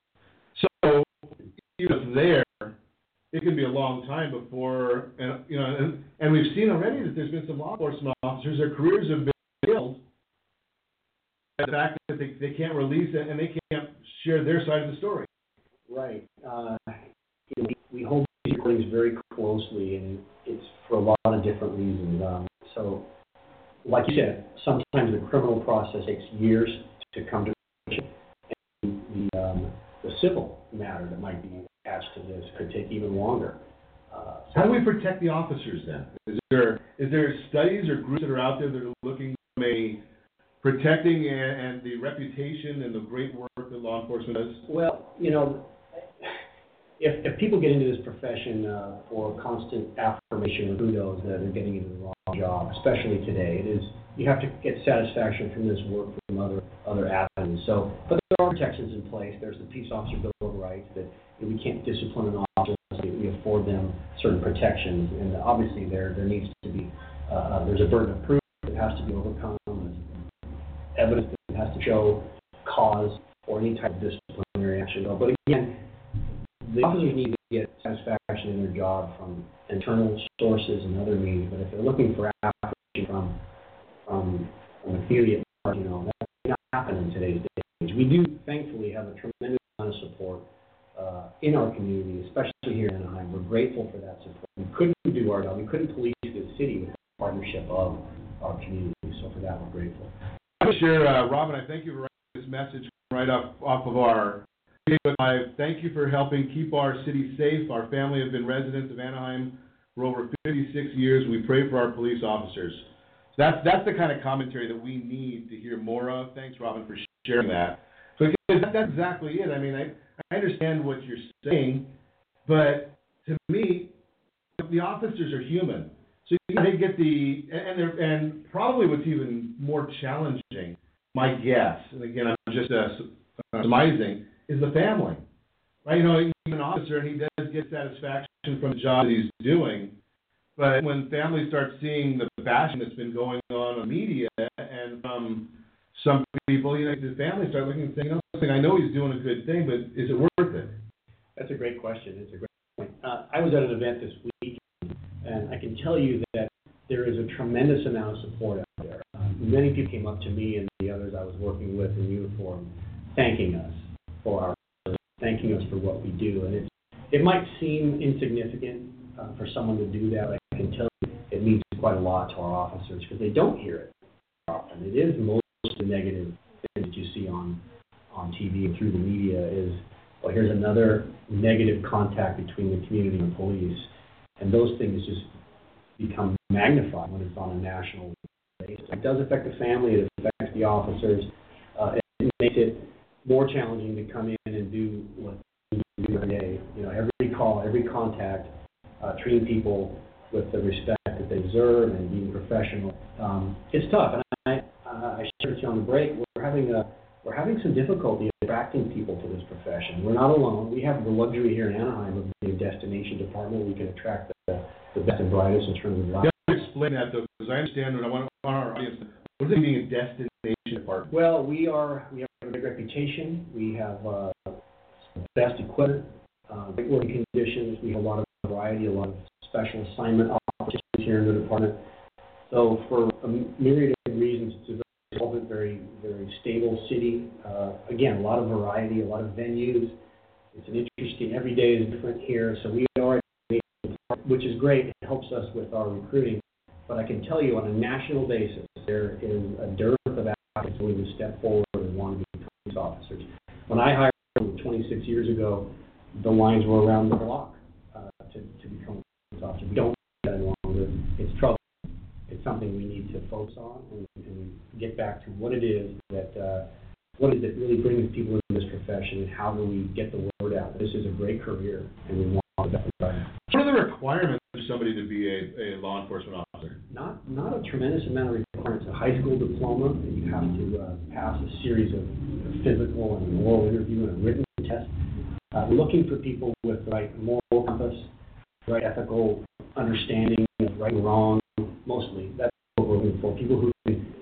So even there, it can be a long time before, and you know, and, and we've seen already that there's been some law enforcement officers, their careers have been killed. The fact that they, they can't release it and they can't share their side of the story. Right. Uh, We, we hold these recordings very closely, and it's for a lot of different reasons. Um, so, like you said, sometimes the criminal process takes years to come to fruition, and the, um, the civil matter that might be attached to this could take even longer. Uh, so How do we protect the officers then? Is there is there studies or groups that are out there that are looking from a protecting and, and the reputation and the great work that law enforcement does? Well, you know. If, if people get into this profession uh, for constant affirmation or kudos that they're getting into the wrong job, especially today, it is you have to get satisfaction from this work from other other avenues. So, but there are protections in place. There's the Peace Officer Bill of Rights that you know, we can't discipline an officer unless we afford them certain protections, and obviously there there needs to be uh, there's a burden of proof that has to be overcome, evidence that has to show cause for any type of disciplinary action. But again, the officers need to get satisfaction in their job from internal sources and other means, but if they're looking for affirmation from from, from the theory at large, you know, that may not happen in today's day. We do, thankfully, have a tremendous amount of support uh, in our community, especially here in Anaheim. We're grateful for that support. We couldn't do our job. We couldn't police the city with the partnership of our community, so for that, we're grateful. Sure, uh, Robin, I thank you for writing this message right up off of our Facebook Live. Thank you for helping keep our city safe. Our family have been residents of Anaheim for over fifty-six years. We pray for our police officers. So that's that's the kind of commentary that we need to hear more of. Thanks, Robin, for sharing that. Because that's exactly it. I mean, I, I understand what you're saying, but to me, the officers are human. So you know, they get the, and they're, and probably what's even more challenging, my guess, and again, I'm just uh, surmising, is the family. Right? You know, he's an officer and he does get satisfaction from the job that he's doing, but when families start seeing the bashing that's been going on in media and from some people, you know, the families start looking and saying, you know, I know he's doing a good thing, but is it worth it? That's a great question. It's a great point. Uh, I was at an event this week, and I can tell you that there is a tremendous amount of support out there. Uh, many people came up to me and the others I was working with in uniform, thanking us for our service, thanking us for what we do. And it's, it might seem insignificant uh, for someone to do that, but I can tell you it means quite a lot to our officers because they don't hear it often. It is most of the negative things that you see on, on T V and through the media is, well, here's another negative contact between the community and police. And those things just become magnified when it's on a national basis. It does affect the family, it affects the officers. Uh, it makes it more challenging to come in and do what we do every day. You know, every call, every contact, uh, treating people with the respect that they deserve and being professional. Um, it's tough, and I, uh, I shared with you on the break, we're having a We're having some difficulty attracting people to this profession. We're not alone. We have the luxury here in Anaheim of being a destination department. We can attract the, the best and brightest in terms of life. You have to explain that, though, because I understand what I want our audience. What does it mean, a destination department? Well, we are. We have a great reputation. We have uh, best equipment, uh, great working conditions. We have a lot of variety, a lot of special assignment opportunities here in the department. So, for a myriad of reasons, it's a very solvent, very, very stable city. Uh, again, a lot of variety, a lot of venues. It's an interesting, every day is different here, so we are, which is great. It helps us with our recruiting. But I can tell you on a national basis, there is a dearth of applicants willing to step forward and want to be police officers. When I hired them twenty-six years ago, the lines were around the block uh, to, to become a police officer. We don't do that any longer. It's trouble. It's something we need to focus on and, and get back to what it is that uh, what is it really brings people into this profession and how do we get the word out. This is a great career and we want that. What are the requirements for somebody to be a, a law enforcement officer? Not not a tremendous amount of requirements. A high school diploma, you have to uh, pass a series of physical and an oral interview and a written test. Uh, looking for people with the right moral compass, the right ethical understanding of right and wrong. Mostly, that's what we're looking for. People who can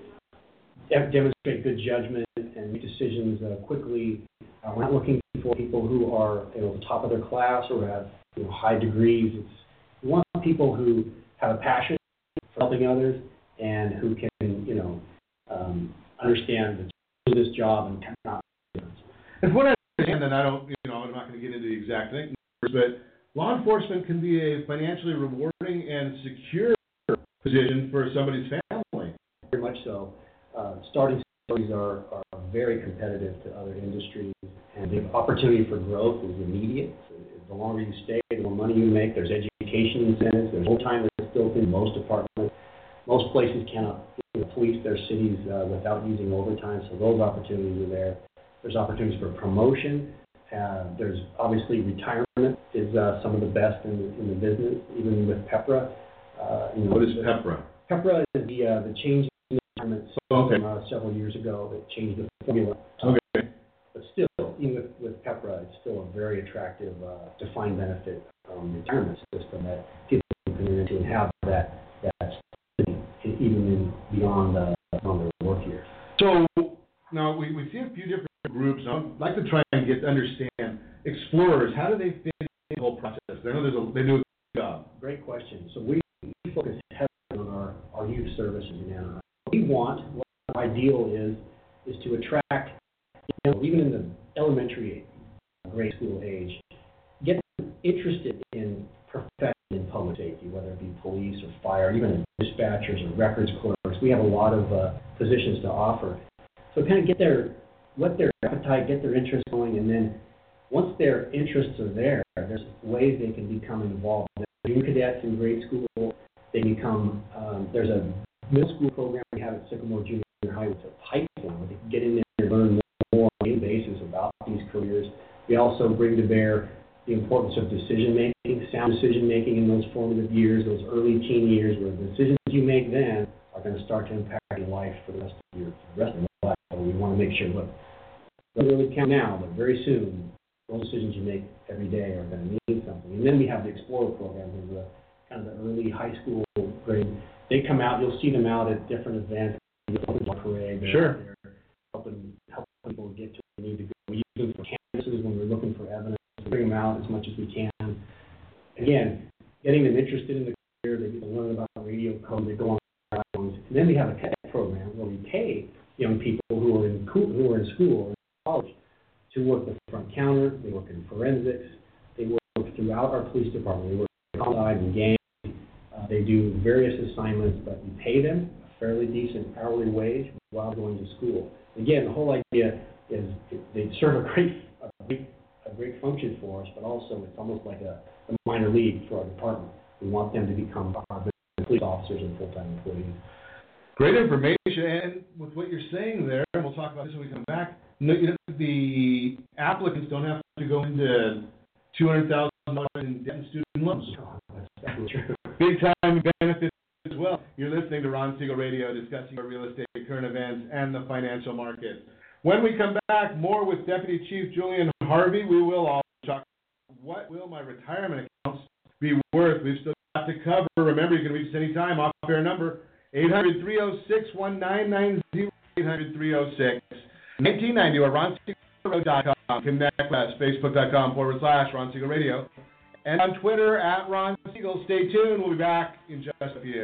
demonstrate good judgment and make decisions uh, quickly. Uh, we're not looking for people who are, you know, top of their class or have, you know, high degrees. It's, we want people who have a passion for helping others and who can, you know, um, understand the do this job and not. And what I understand, and I don't, you know, I'm not going to get into the exact things, but law enforcement can be a financially rewarding and secure position for somebody's family. Very much so. Uh, starting salaries are, are very competitive to other industries, and the opportunity for growth is immediate. So the longer you stay, the more money you make. There's education incentives. There's overtime that's built in most departments. Most places cannot, you know, police their cities uh, without using overtime, so those opportunities are there. There's opportunities for promotion. Uh, there's obviously retirement is uh, some of the best in the, in the business, even with PEPRA. Uh, you know, what is PEPRA? PEPRA is the uh, the change in retirement okay. from, uh, several years ago that changed the formula. Okay. But still, even with, with PEPRA, it's still a very attractive uh, defined benefit um, retirement system that people can come into and have that that even in beyond uh, beyond their work years. So now we, we see a few different groups. I'd like to try and get to understand explorers. How do they fit in the whole process? I know there's a, they do a good job. Great question. So we We focus heavily on our, our youth services in Anaheim. What we want, what our ideal is, is to attract, you know, even in the elementary grade school age, get them interested in profession in public safety, whether it be police or fire, even dispatchers or records clerks. We have a lot of uh, positions to offer. So kind of get their, what their appetite, get their interest going, and then once their interests are there, there's ways they can become involved. Junior cadets in grade school, they become, um, there's a middle school program we have at Sycamore Junior High, it's a pipeline where they can get in there and learn more on a daily basis about these careers. We also bring to bear the importance of decision-making, sound decision-making in those formative years, those early teen years, where the decisions you make then are going to start to impact your life for the rest of your, the rest of your life. So we want to make sure, look, it doesn't really count now, but very soon, those decisions you make every day are going to mean something. And then we have the Explorer program, which is a kind of the early high school grade. They come out, you'll see them out at different events, parade. They're, sure. They're helping, helping people get to where they need to go. We use them for campuses when we're looking for evidence. Bring them out as much as we can. Again, getting them interested in the career, they get to learn about radio code, they go on platforms. And then we have a cadet program where we pay young people who are in who are in school or college to work the front counter, they work in forensics, they work throughout our police department, they work in homicide and gangs, uh, they do various assignments, but we pay them a fairly decent hourly wage while going to school. Again, the whole idea is they serve a great, a great a great function for us, but also it's almost like a, a minor league for our department. We want them to become our police officers and full-time employees. Great information, and with what you're saying there, and we'll talk about this when we come back, no, you know, the applicants don't have to go into two hundred thousand dollars in debt and student loans. That's definitely true. Big time benefits as well. You're listening to Ron Siegel Radio, discussing our real estate, current events, and the financial market. When we come back, more with Deputy Chief Julian Harvey. We will all talk what will my retirement accounts be worth. We've still got to cover. Remember, you can reach us anytime. Off-air number, eight hundred, three oh six, nineteen ninety, eight hundred, three oh six, nineteen ninety, or ron siegel dot com. Connect with us, facebook.com forward slash Ron Siegel Radio. And on Twitter, at Ron Siegel. Stay tuned. We'll be back in just a few.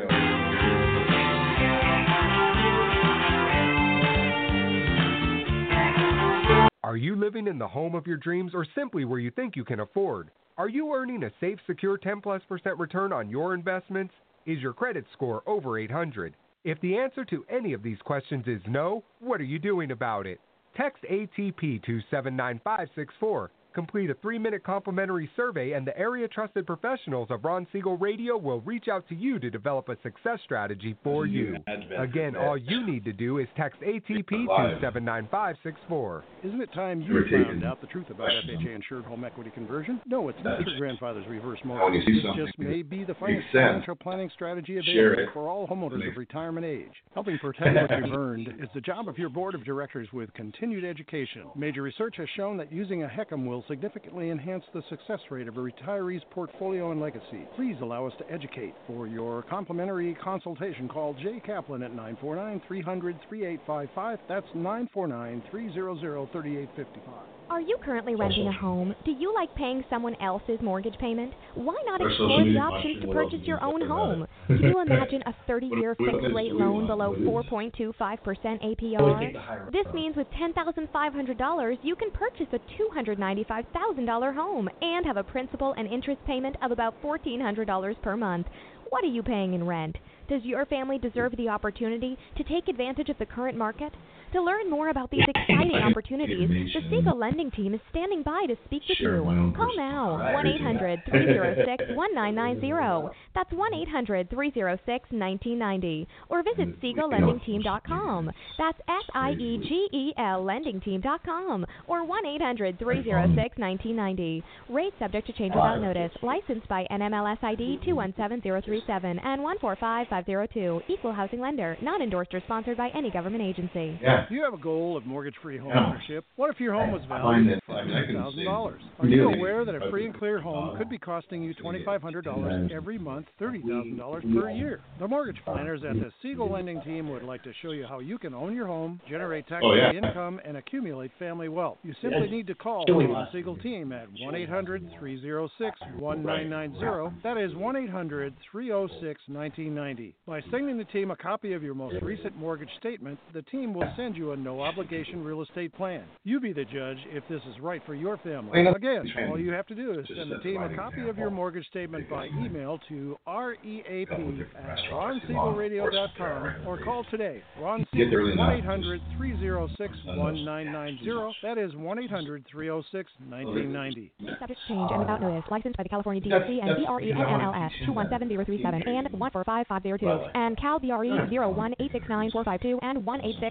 Are you living in the home of your dreams or simply where you think you can afford? Are you earning a safe, secure ten plus percent return on your investments? Is your credit score over eight hundred? If the answer to any of these questions is no, what are you doing about it? Text A T P to seven nine five six four. Complete a three-minute complimentary survey, and the area-trusted professionals of Ron Siegel Radio will reach out to you to develop a success strategy for you. Again, all you need to do is text A T P to seven nine five six four. Isn't it time you found out the truth about F H A-insured home equity conversion? No, it's not your grandfather's reverse mortgage. It just may be the financial planning strategy available for all homeowners of retirement age. Helping protect what you've earned is the job of your board of directors with continued education. Major research has shown that using a HECM will significantly enhance the success rate of a retiree's portfolio and legacy. Please allow us to educate. For your complimentary consultation, call Jay Kaplan at nine four nine, three hundred, thirty-eight fifty-five. That's nine four nine, three hundred, thirty-eight fifty-five. Are you currently renting a home? Do you like paying someone else's mortgage payment? Why not explore the options to purchase your own home? Can you imagine a thirty-year fixed-rate loan below four point two five percent A P R? This means with ten thousand five hundred dollars, you can purchase a two hundred ninety-five thousand dollars home and have a principal and interest payment of about fourteen hundred dollars per month. What are you paying in rent? Does your family deserve the opportunity to take advantage of the current market? To learn more about these exciting opportunities, the Siegel Lending Team is standing by to speak with you. Call now, one eight hundred, three oh six, one nine nine zero. That's one eight hundred, three oh six, nineteen ninety. Or visit Siegel Lending Team dot com. That's S I E G E L Lending Team dot com. Or one eight hundred, three oh six, nineteen ninety. Rate subject to change without notice. Licensed by N M L S I D two one seven zero three seven and one four five five zero two. Equal housing lender. Not endorsed or sponsored by any government agency. Yeah. Do you have a goal of mortgage-free home ownership? What if your home was valued at five hundred thousand dollars? Are you aware that a free and clear home could be costing you twenty-five hundred dollars every month, thirty thousand dollars per year? The mortgage planners at the Siegel Lending Team would like to show you how you can own your home, generate tax-free oh, yeah. income, and accumulate family wealth. You simply need to call the Siegel Team at one eight hundred, three oh six, one nine nine zero. That is one eight hundred, three oh six, nineteen ninety. By sending the team a copy of your most recent mortgage statement, the team will send you a no-obligation real estate plan. You be the judge if this is right for your family. Again, all you have to do is send the team a copy of your mortgage statement by email to R E A P at ron siegel radio dot com or call today. Ron Siegel, one eight hundred, three oh six, one nine nine zero. That is one eight hundred, three oh six, nineteen ninety. Subject to change and without notice. Licensed by the California D O C and B R E N N L S two one seven zero three seven and one four five five zero two and Cal B R E zero one eight six nine four five two and one eight six six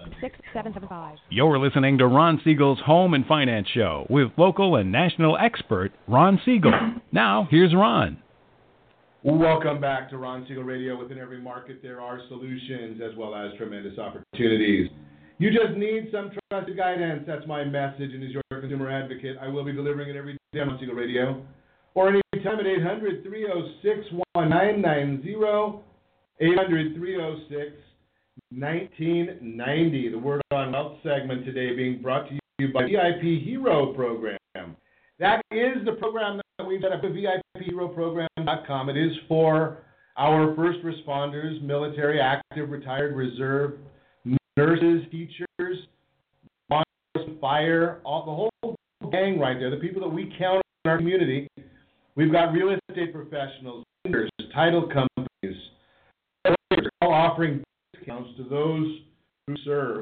seven seven five. You're listening to Ron Siegel's Home and Finance Show with local and national expert Ron Siegel. Now, here's Ron. Welcome back to Ron Siegel Radio. Within every market, there are solutions as well as tremendous opportunities. You just need some trusted guidance. That's my message, and as your consumer advocate, I will be delivering it every day on Siegel Radio, or anytime at eight hundred, three oh six, one nine nine zero, eight hundred, three oh six, nineteen ninety. The Word on Wealth segment today being brought to you by V I P Hero Program. That is the program that we've set up at V I P hero program dot com. It is for our first responders, military, active, retired, reserve, nurses, teachers, fire, all the whole gang right there, the people that we count in our community. We've got real estate professionals, lenders, title companies, all offering discounts to those who serve.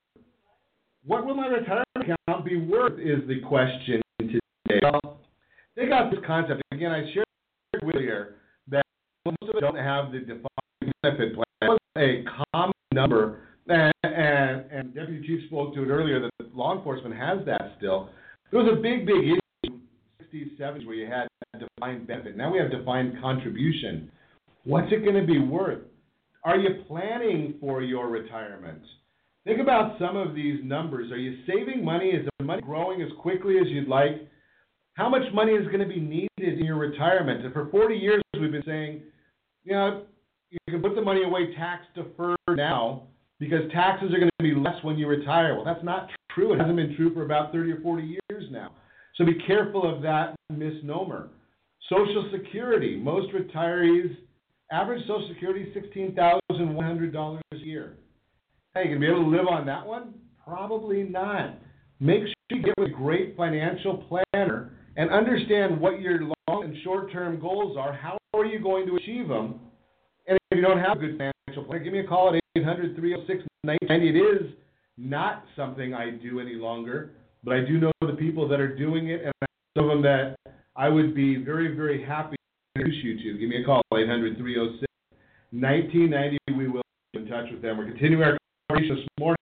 What will my retirement account be worth is the question today. Well, think about this concept. Again, I shared with you here that most of us don't have the defined benefit plan. It was a common number. And, and, and Deputy Chief spoke to it earlier that law enforcement has that still. There was a big, big issue in the sixties, seventies where you had defined benefit. Now we have defined contribution. What's it going to be worth? Are you planning for your retirement? Think about some of these numbers. Are you saving money? Is the money growing as quickly as you'd like? How much money is going to be needed in your retirement? And for forty years we've been saying, you know, you can put the money away tax deferred now, because taxes are going to be less when you retire. Well, that's not true. It hasn't been true for about thirty or forty years now. So be careful of that misnomer. Social Security. Most retirees, average Social Security is sixteen thousand one hundred dollars a year. Hey, you going to be able to live on that one? Probably not. Make sure you get with a great financial planner and understand what your long and short-term goals are. How are you going to achieve them? And if you don't have a good financial plan, give me a call at eight hundred, three oh six, nineteen ninety. It is not something I do any longer, but I do know the people that are doing it, and some of them that I would be very, very happy to introduce you to. Give me a call, eight hundred, three oh six, nineteen ninety. We will be in touch with them. We're continuing our conversation this morning.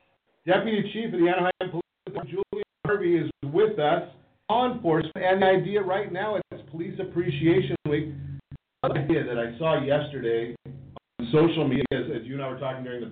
Deputy Chief of the Anaheim Police Department, Julia Harvey, is with us. Law enforcement, and the idea right now is Police Appreciation Week. The idea that I saw yesterday on social media, as, as you and I were talking during the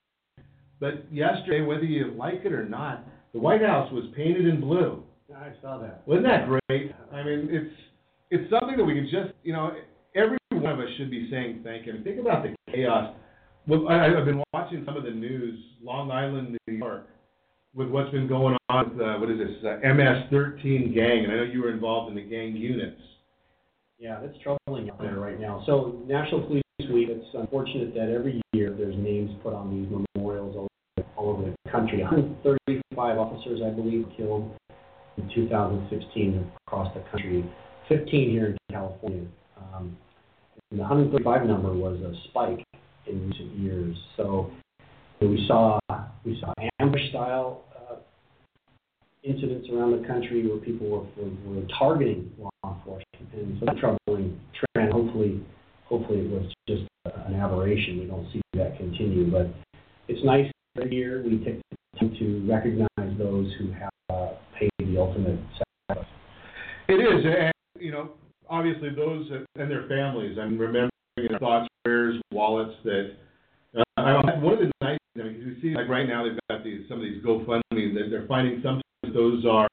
but yesterday, whether you like it or not, the White House was painted in blue. I saw that. Wasn't that great? I mean, it's it's something that we can just, you know, every one of us should be saying thank you. I mean, think about the chaos. Well, I, I've been watching some of the news, Long Island, New York, with what's been going on with, uh, what is this, uh, M S thirteen gang, and I know you were involved in the gang units. Yeah, that's troubling out there right now. So National Police Week, it's unfortunate that every year there's names put on these memorials all, all over the country. one hundred thirty-five officers, I believe, killed in two thousand sixteen across the country, fifteen here in California. Um, and the one hundred thirty-five number was a spike in recent years. So we saw we saw ambush-style uh, incidents around the country where people were, were, were targeting law enforcement. And so that's a troubling trend. Hopefully, hopefully it was just an aberration. We don't see that continue. But it's nice every year we take the time to recognize those who have uh, paid the ultimate sacrifice. It is, and you know, obviously those and their families. I'm remembering thoughts, prayers, wallets that. Uh, I, one of the nice things, I mean, you see, like right now they've got these some of these GoFundMe that they're finding sometimes those are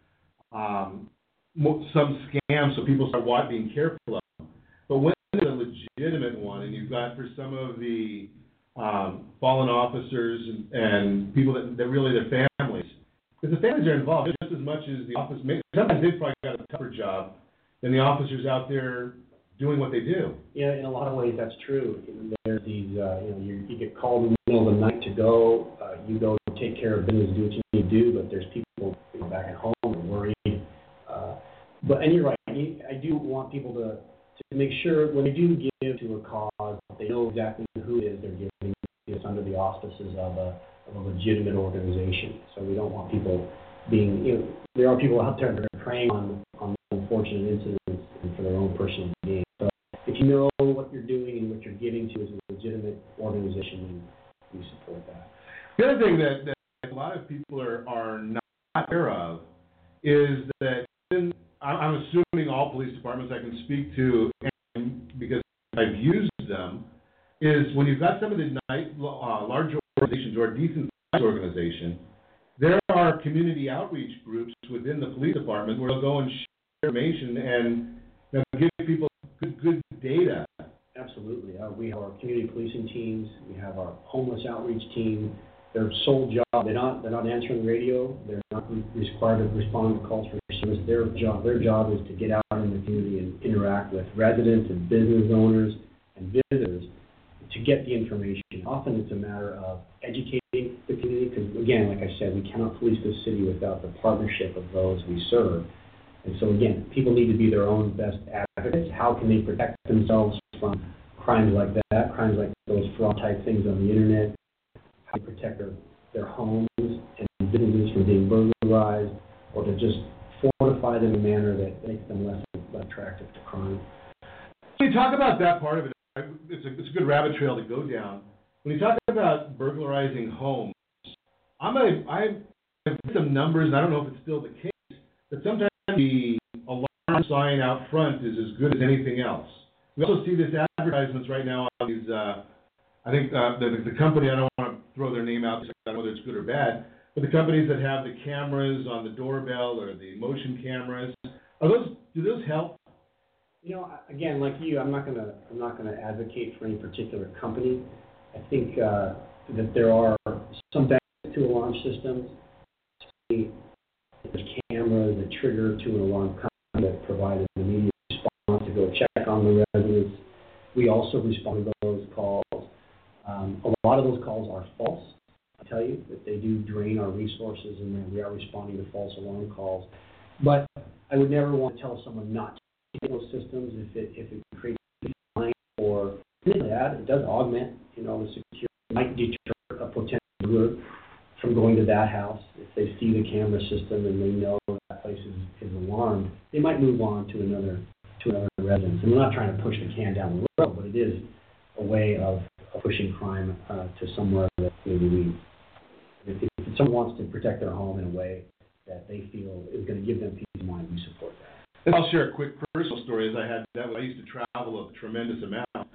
um, some scams, so people start watching, being careful of them. But when it's a legitimate one, and you've got for some of the um, fallen officers and, and people that, that really their families, because the families are involved just as much as the office. Sometimes they've probably got a tougher job than the officers out there doing what they do. Yeah, in a lot of ways that's true. There's these, uh, you know, you, you get called in the middle of the night to go, uh, you go take care of business, do what you need to do, but there's people, you know, back at home and worried. Uh, but and you're right. I do want people to, to make sure when they do give to a cause, they know exactly who it is they're giving. It's under the auspices of a, of a legitimate organization. So we don't want people being, you know, there are people out there that are preying on, on unfortunate incidents and for their own personal gain. So if you know what you're doing and what you're giving to is a legitimate organization, then we support that. The other thing that, that a lot of people I'm assuming all police departments I can speak to, and because I've used them, is when you've got some of the night, uh, larger organizations or a decent sized organization, there are community outreach groups within the police department where they'll go and share information and you know, give people good, good data. Absolutely. Uh, we have our community policing teams. We have our homeless outreach team. Their sole job, they're not, they're not answering the radio. They're not required to respond to calls for service. Their job, their job is to get out in the community and interact with residents and business owners and visitors to get the information. Often it's a matter of educating the community because, again, like I said, we cannot police this city without the partnership of those we serve. And so, again, people need to be their own best advocates. How can they protect themselves from crimes like that, crimes like those fraud-type things on the Internet? How to protect their, their homes and businesses from being burglarized, or to just fortify them in a manner that makes them less, less attractive to crime. When you talk about that part of it, it's a, it's a good rabbit trail to go down. When you talk about burglarizing homes, I'm a, I've seen some numbers, and I don't know if it's still the case, that sometimes the alarm sign out front is as good as anything else. We also see this advertisements right now on these, uh, I think uh, the, the company, I don't want to throw their name out, I don't know whether it's good or bad, but the companies that have the cameras on the doorbell or the motion cameras, are those, do those help? You know, again, like you, I'm not gonna, I'm not gonna advocate for any particular company. I think uh, that there are some benefits to alarm systems. There's cameras that trigger to an alarm company that provide an immediate response to go check on the residents. We also respond to those calls. Um, a lot of those calls are false. I tell you that they do drain our resources, and we are responding to false alarm calls. But I would never want to tell someone not to take those systems if it if it creates a fine or anything like that. It does augment, you know, the security. It might deter a potential burglar from going to that house. If they see the camera system and they know that place is, is alarmed, they might move on to another to another residence. And we're not trying to push the can down the road, but it is a way of, of pushing crime uh, to somewhere that maybe we, if, if someone wants to protect their home in a way that they feel is going to give them peace of mind, we support that. I'll share a quick personal story. As I had that, I used to travel a tremendous amount,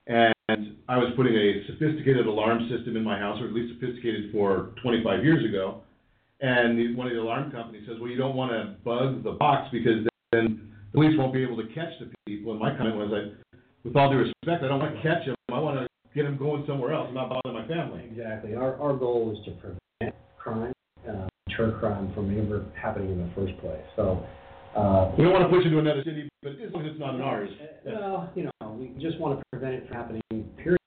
and I was putting a sophisticated alarm system in my house, or at least sophisticated for twenty-five years ago. And the, one of the alarm companies says, "Well, you don't want to bug the box because then the police won't be able to catch the people." And my comment was, I, with all due respect, I don't want to catch them. I want to get them going somewhere else, not bothering my family. Exactly. Our our goal is to prevent crime, uh, deter crime from ever happening in the first place. So. Uh, we don't want to push into another city, but as long as it's not in ours. Well, you know, we just want to prevent it from happening, period.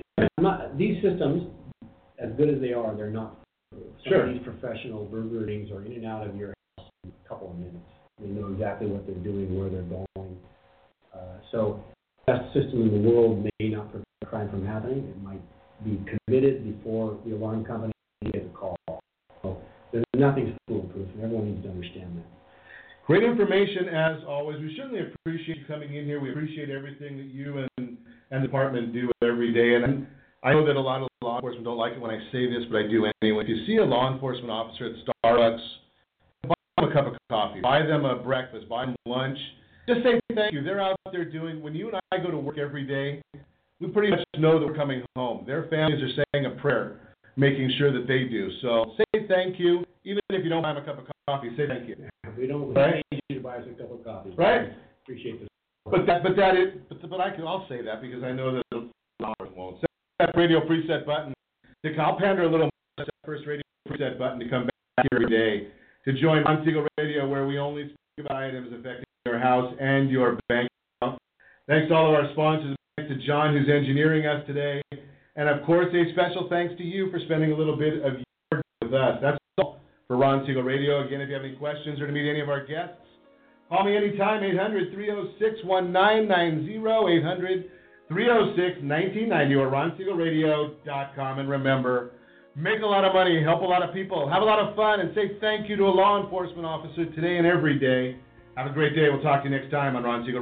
Not, these systems, as good as they are, they're not. Some sure. of these professional burglaries are in and out of your house in a couple of minutes. They know exactly what they're doing, where they're going. Uh, so the best system in the world may not prevent crime from happening. It might be committed before the alarm company gets a call. So there's nothing foolproof, and everyone needs to understand that. Great information, as always. We certainly appreciate you coming in here. We appreciate everything that you and, and the department do every day. And I know that a lot of law enforcement don't like it when I say this, but I do anyway. If you see a law enforcement officer at Starbucks, buy them a cup of coffee, buy them a breakfast, buy them lunch. Just say thank you. They're out there doing, when you and I go to work every day, we pretty much know that we're coming home. Their families are saying a prayer, making sure that they do. So say thank you. Even if you don't buy them a cup of coffee, say thank you. We don't right? need you to buy us a cup of coffee. Right? Appreciate this. But that, but that is, but, but I can, I'll say that because I know that the won't. Set that radio preset button. I'll pander a little more. Set that first radio preset button to come back here every day to join Ron Siegel Radio, where we only speak about items affecting your house and your bank account. Thanks to all of our sponsors. Thanks to John, who's engineering us today, and of course, a special thanks to you for spending a little bit of your day with us. That's all for Ron Siegel Radio. Again, if you have any questions or to meet any of our guests, call me anytime, eight hundred, three oh six, nineteen ninety, eight hundred, three oh six, nineteen ninety, or ron siegel radio dot com. And remember, make a lot of money, help a lot of people, have a lot of fun, and say thank you to a law enforcement officer today and every day. Have a great day. We'll talk to you next time on Ron Siegel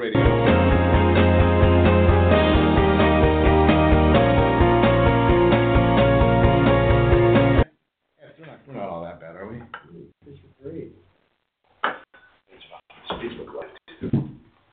Radio. We're not all that bad, are we? This is great. Facebook Live too.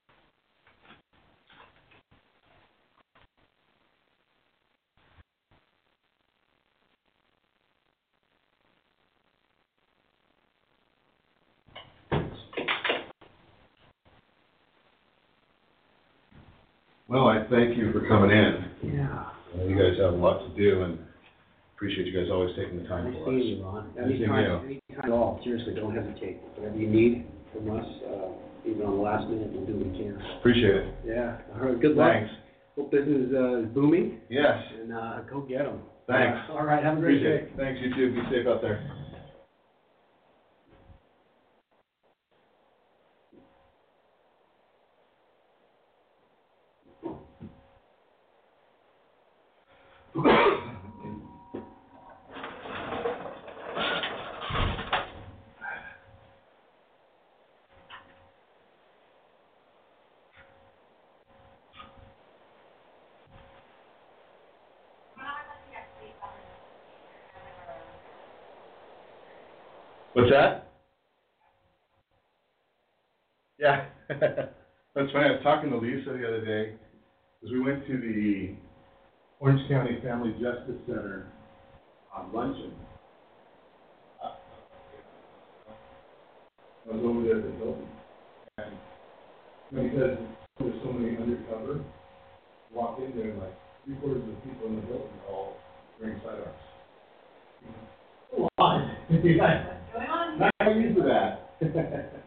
Well, I thank you for coming in. Yeah. Uh, You guys have a lot to do, and appreciate you guys always taking the time Nice for us. seeing you, Ron. Nice seeing Anytime, you. anytime at all, seriously, don't hesitate. Whatever you need from us, uh, even on the last minute, we'll do what we can. Appreciate it. Yeah, all right, good luck. Thanks. Hope business uh, is booming, Yes. and uh, go get them. Thanks. All right, have a great Appreciate day. it. Thanks, you too. Be safe out there. What's that? Yeah. That's funny. I was talking to Lisa the other day, because we went to the Orange County Family Justice Center on luncheon. I was over there at the Hilton. And because there's so many undercover, walk in there and like three quarters of the people in the Hilton are all wearing sidearms. Come on. Not used to that.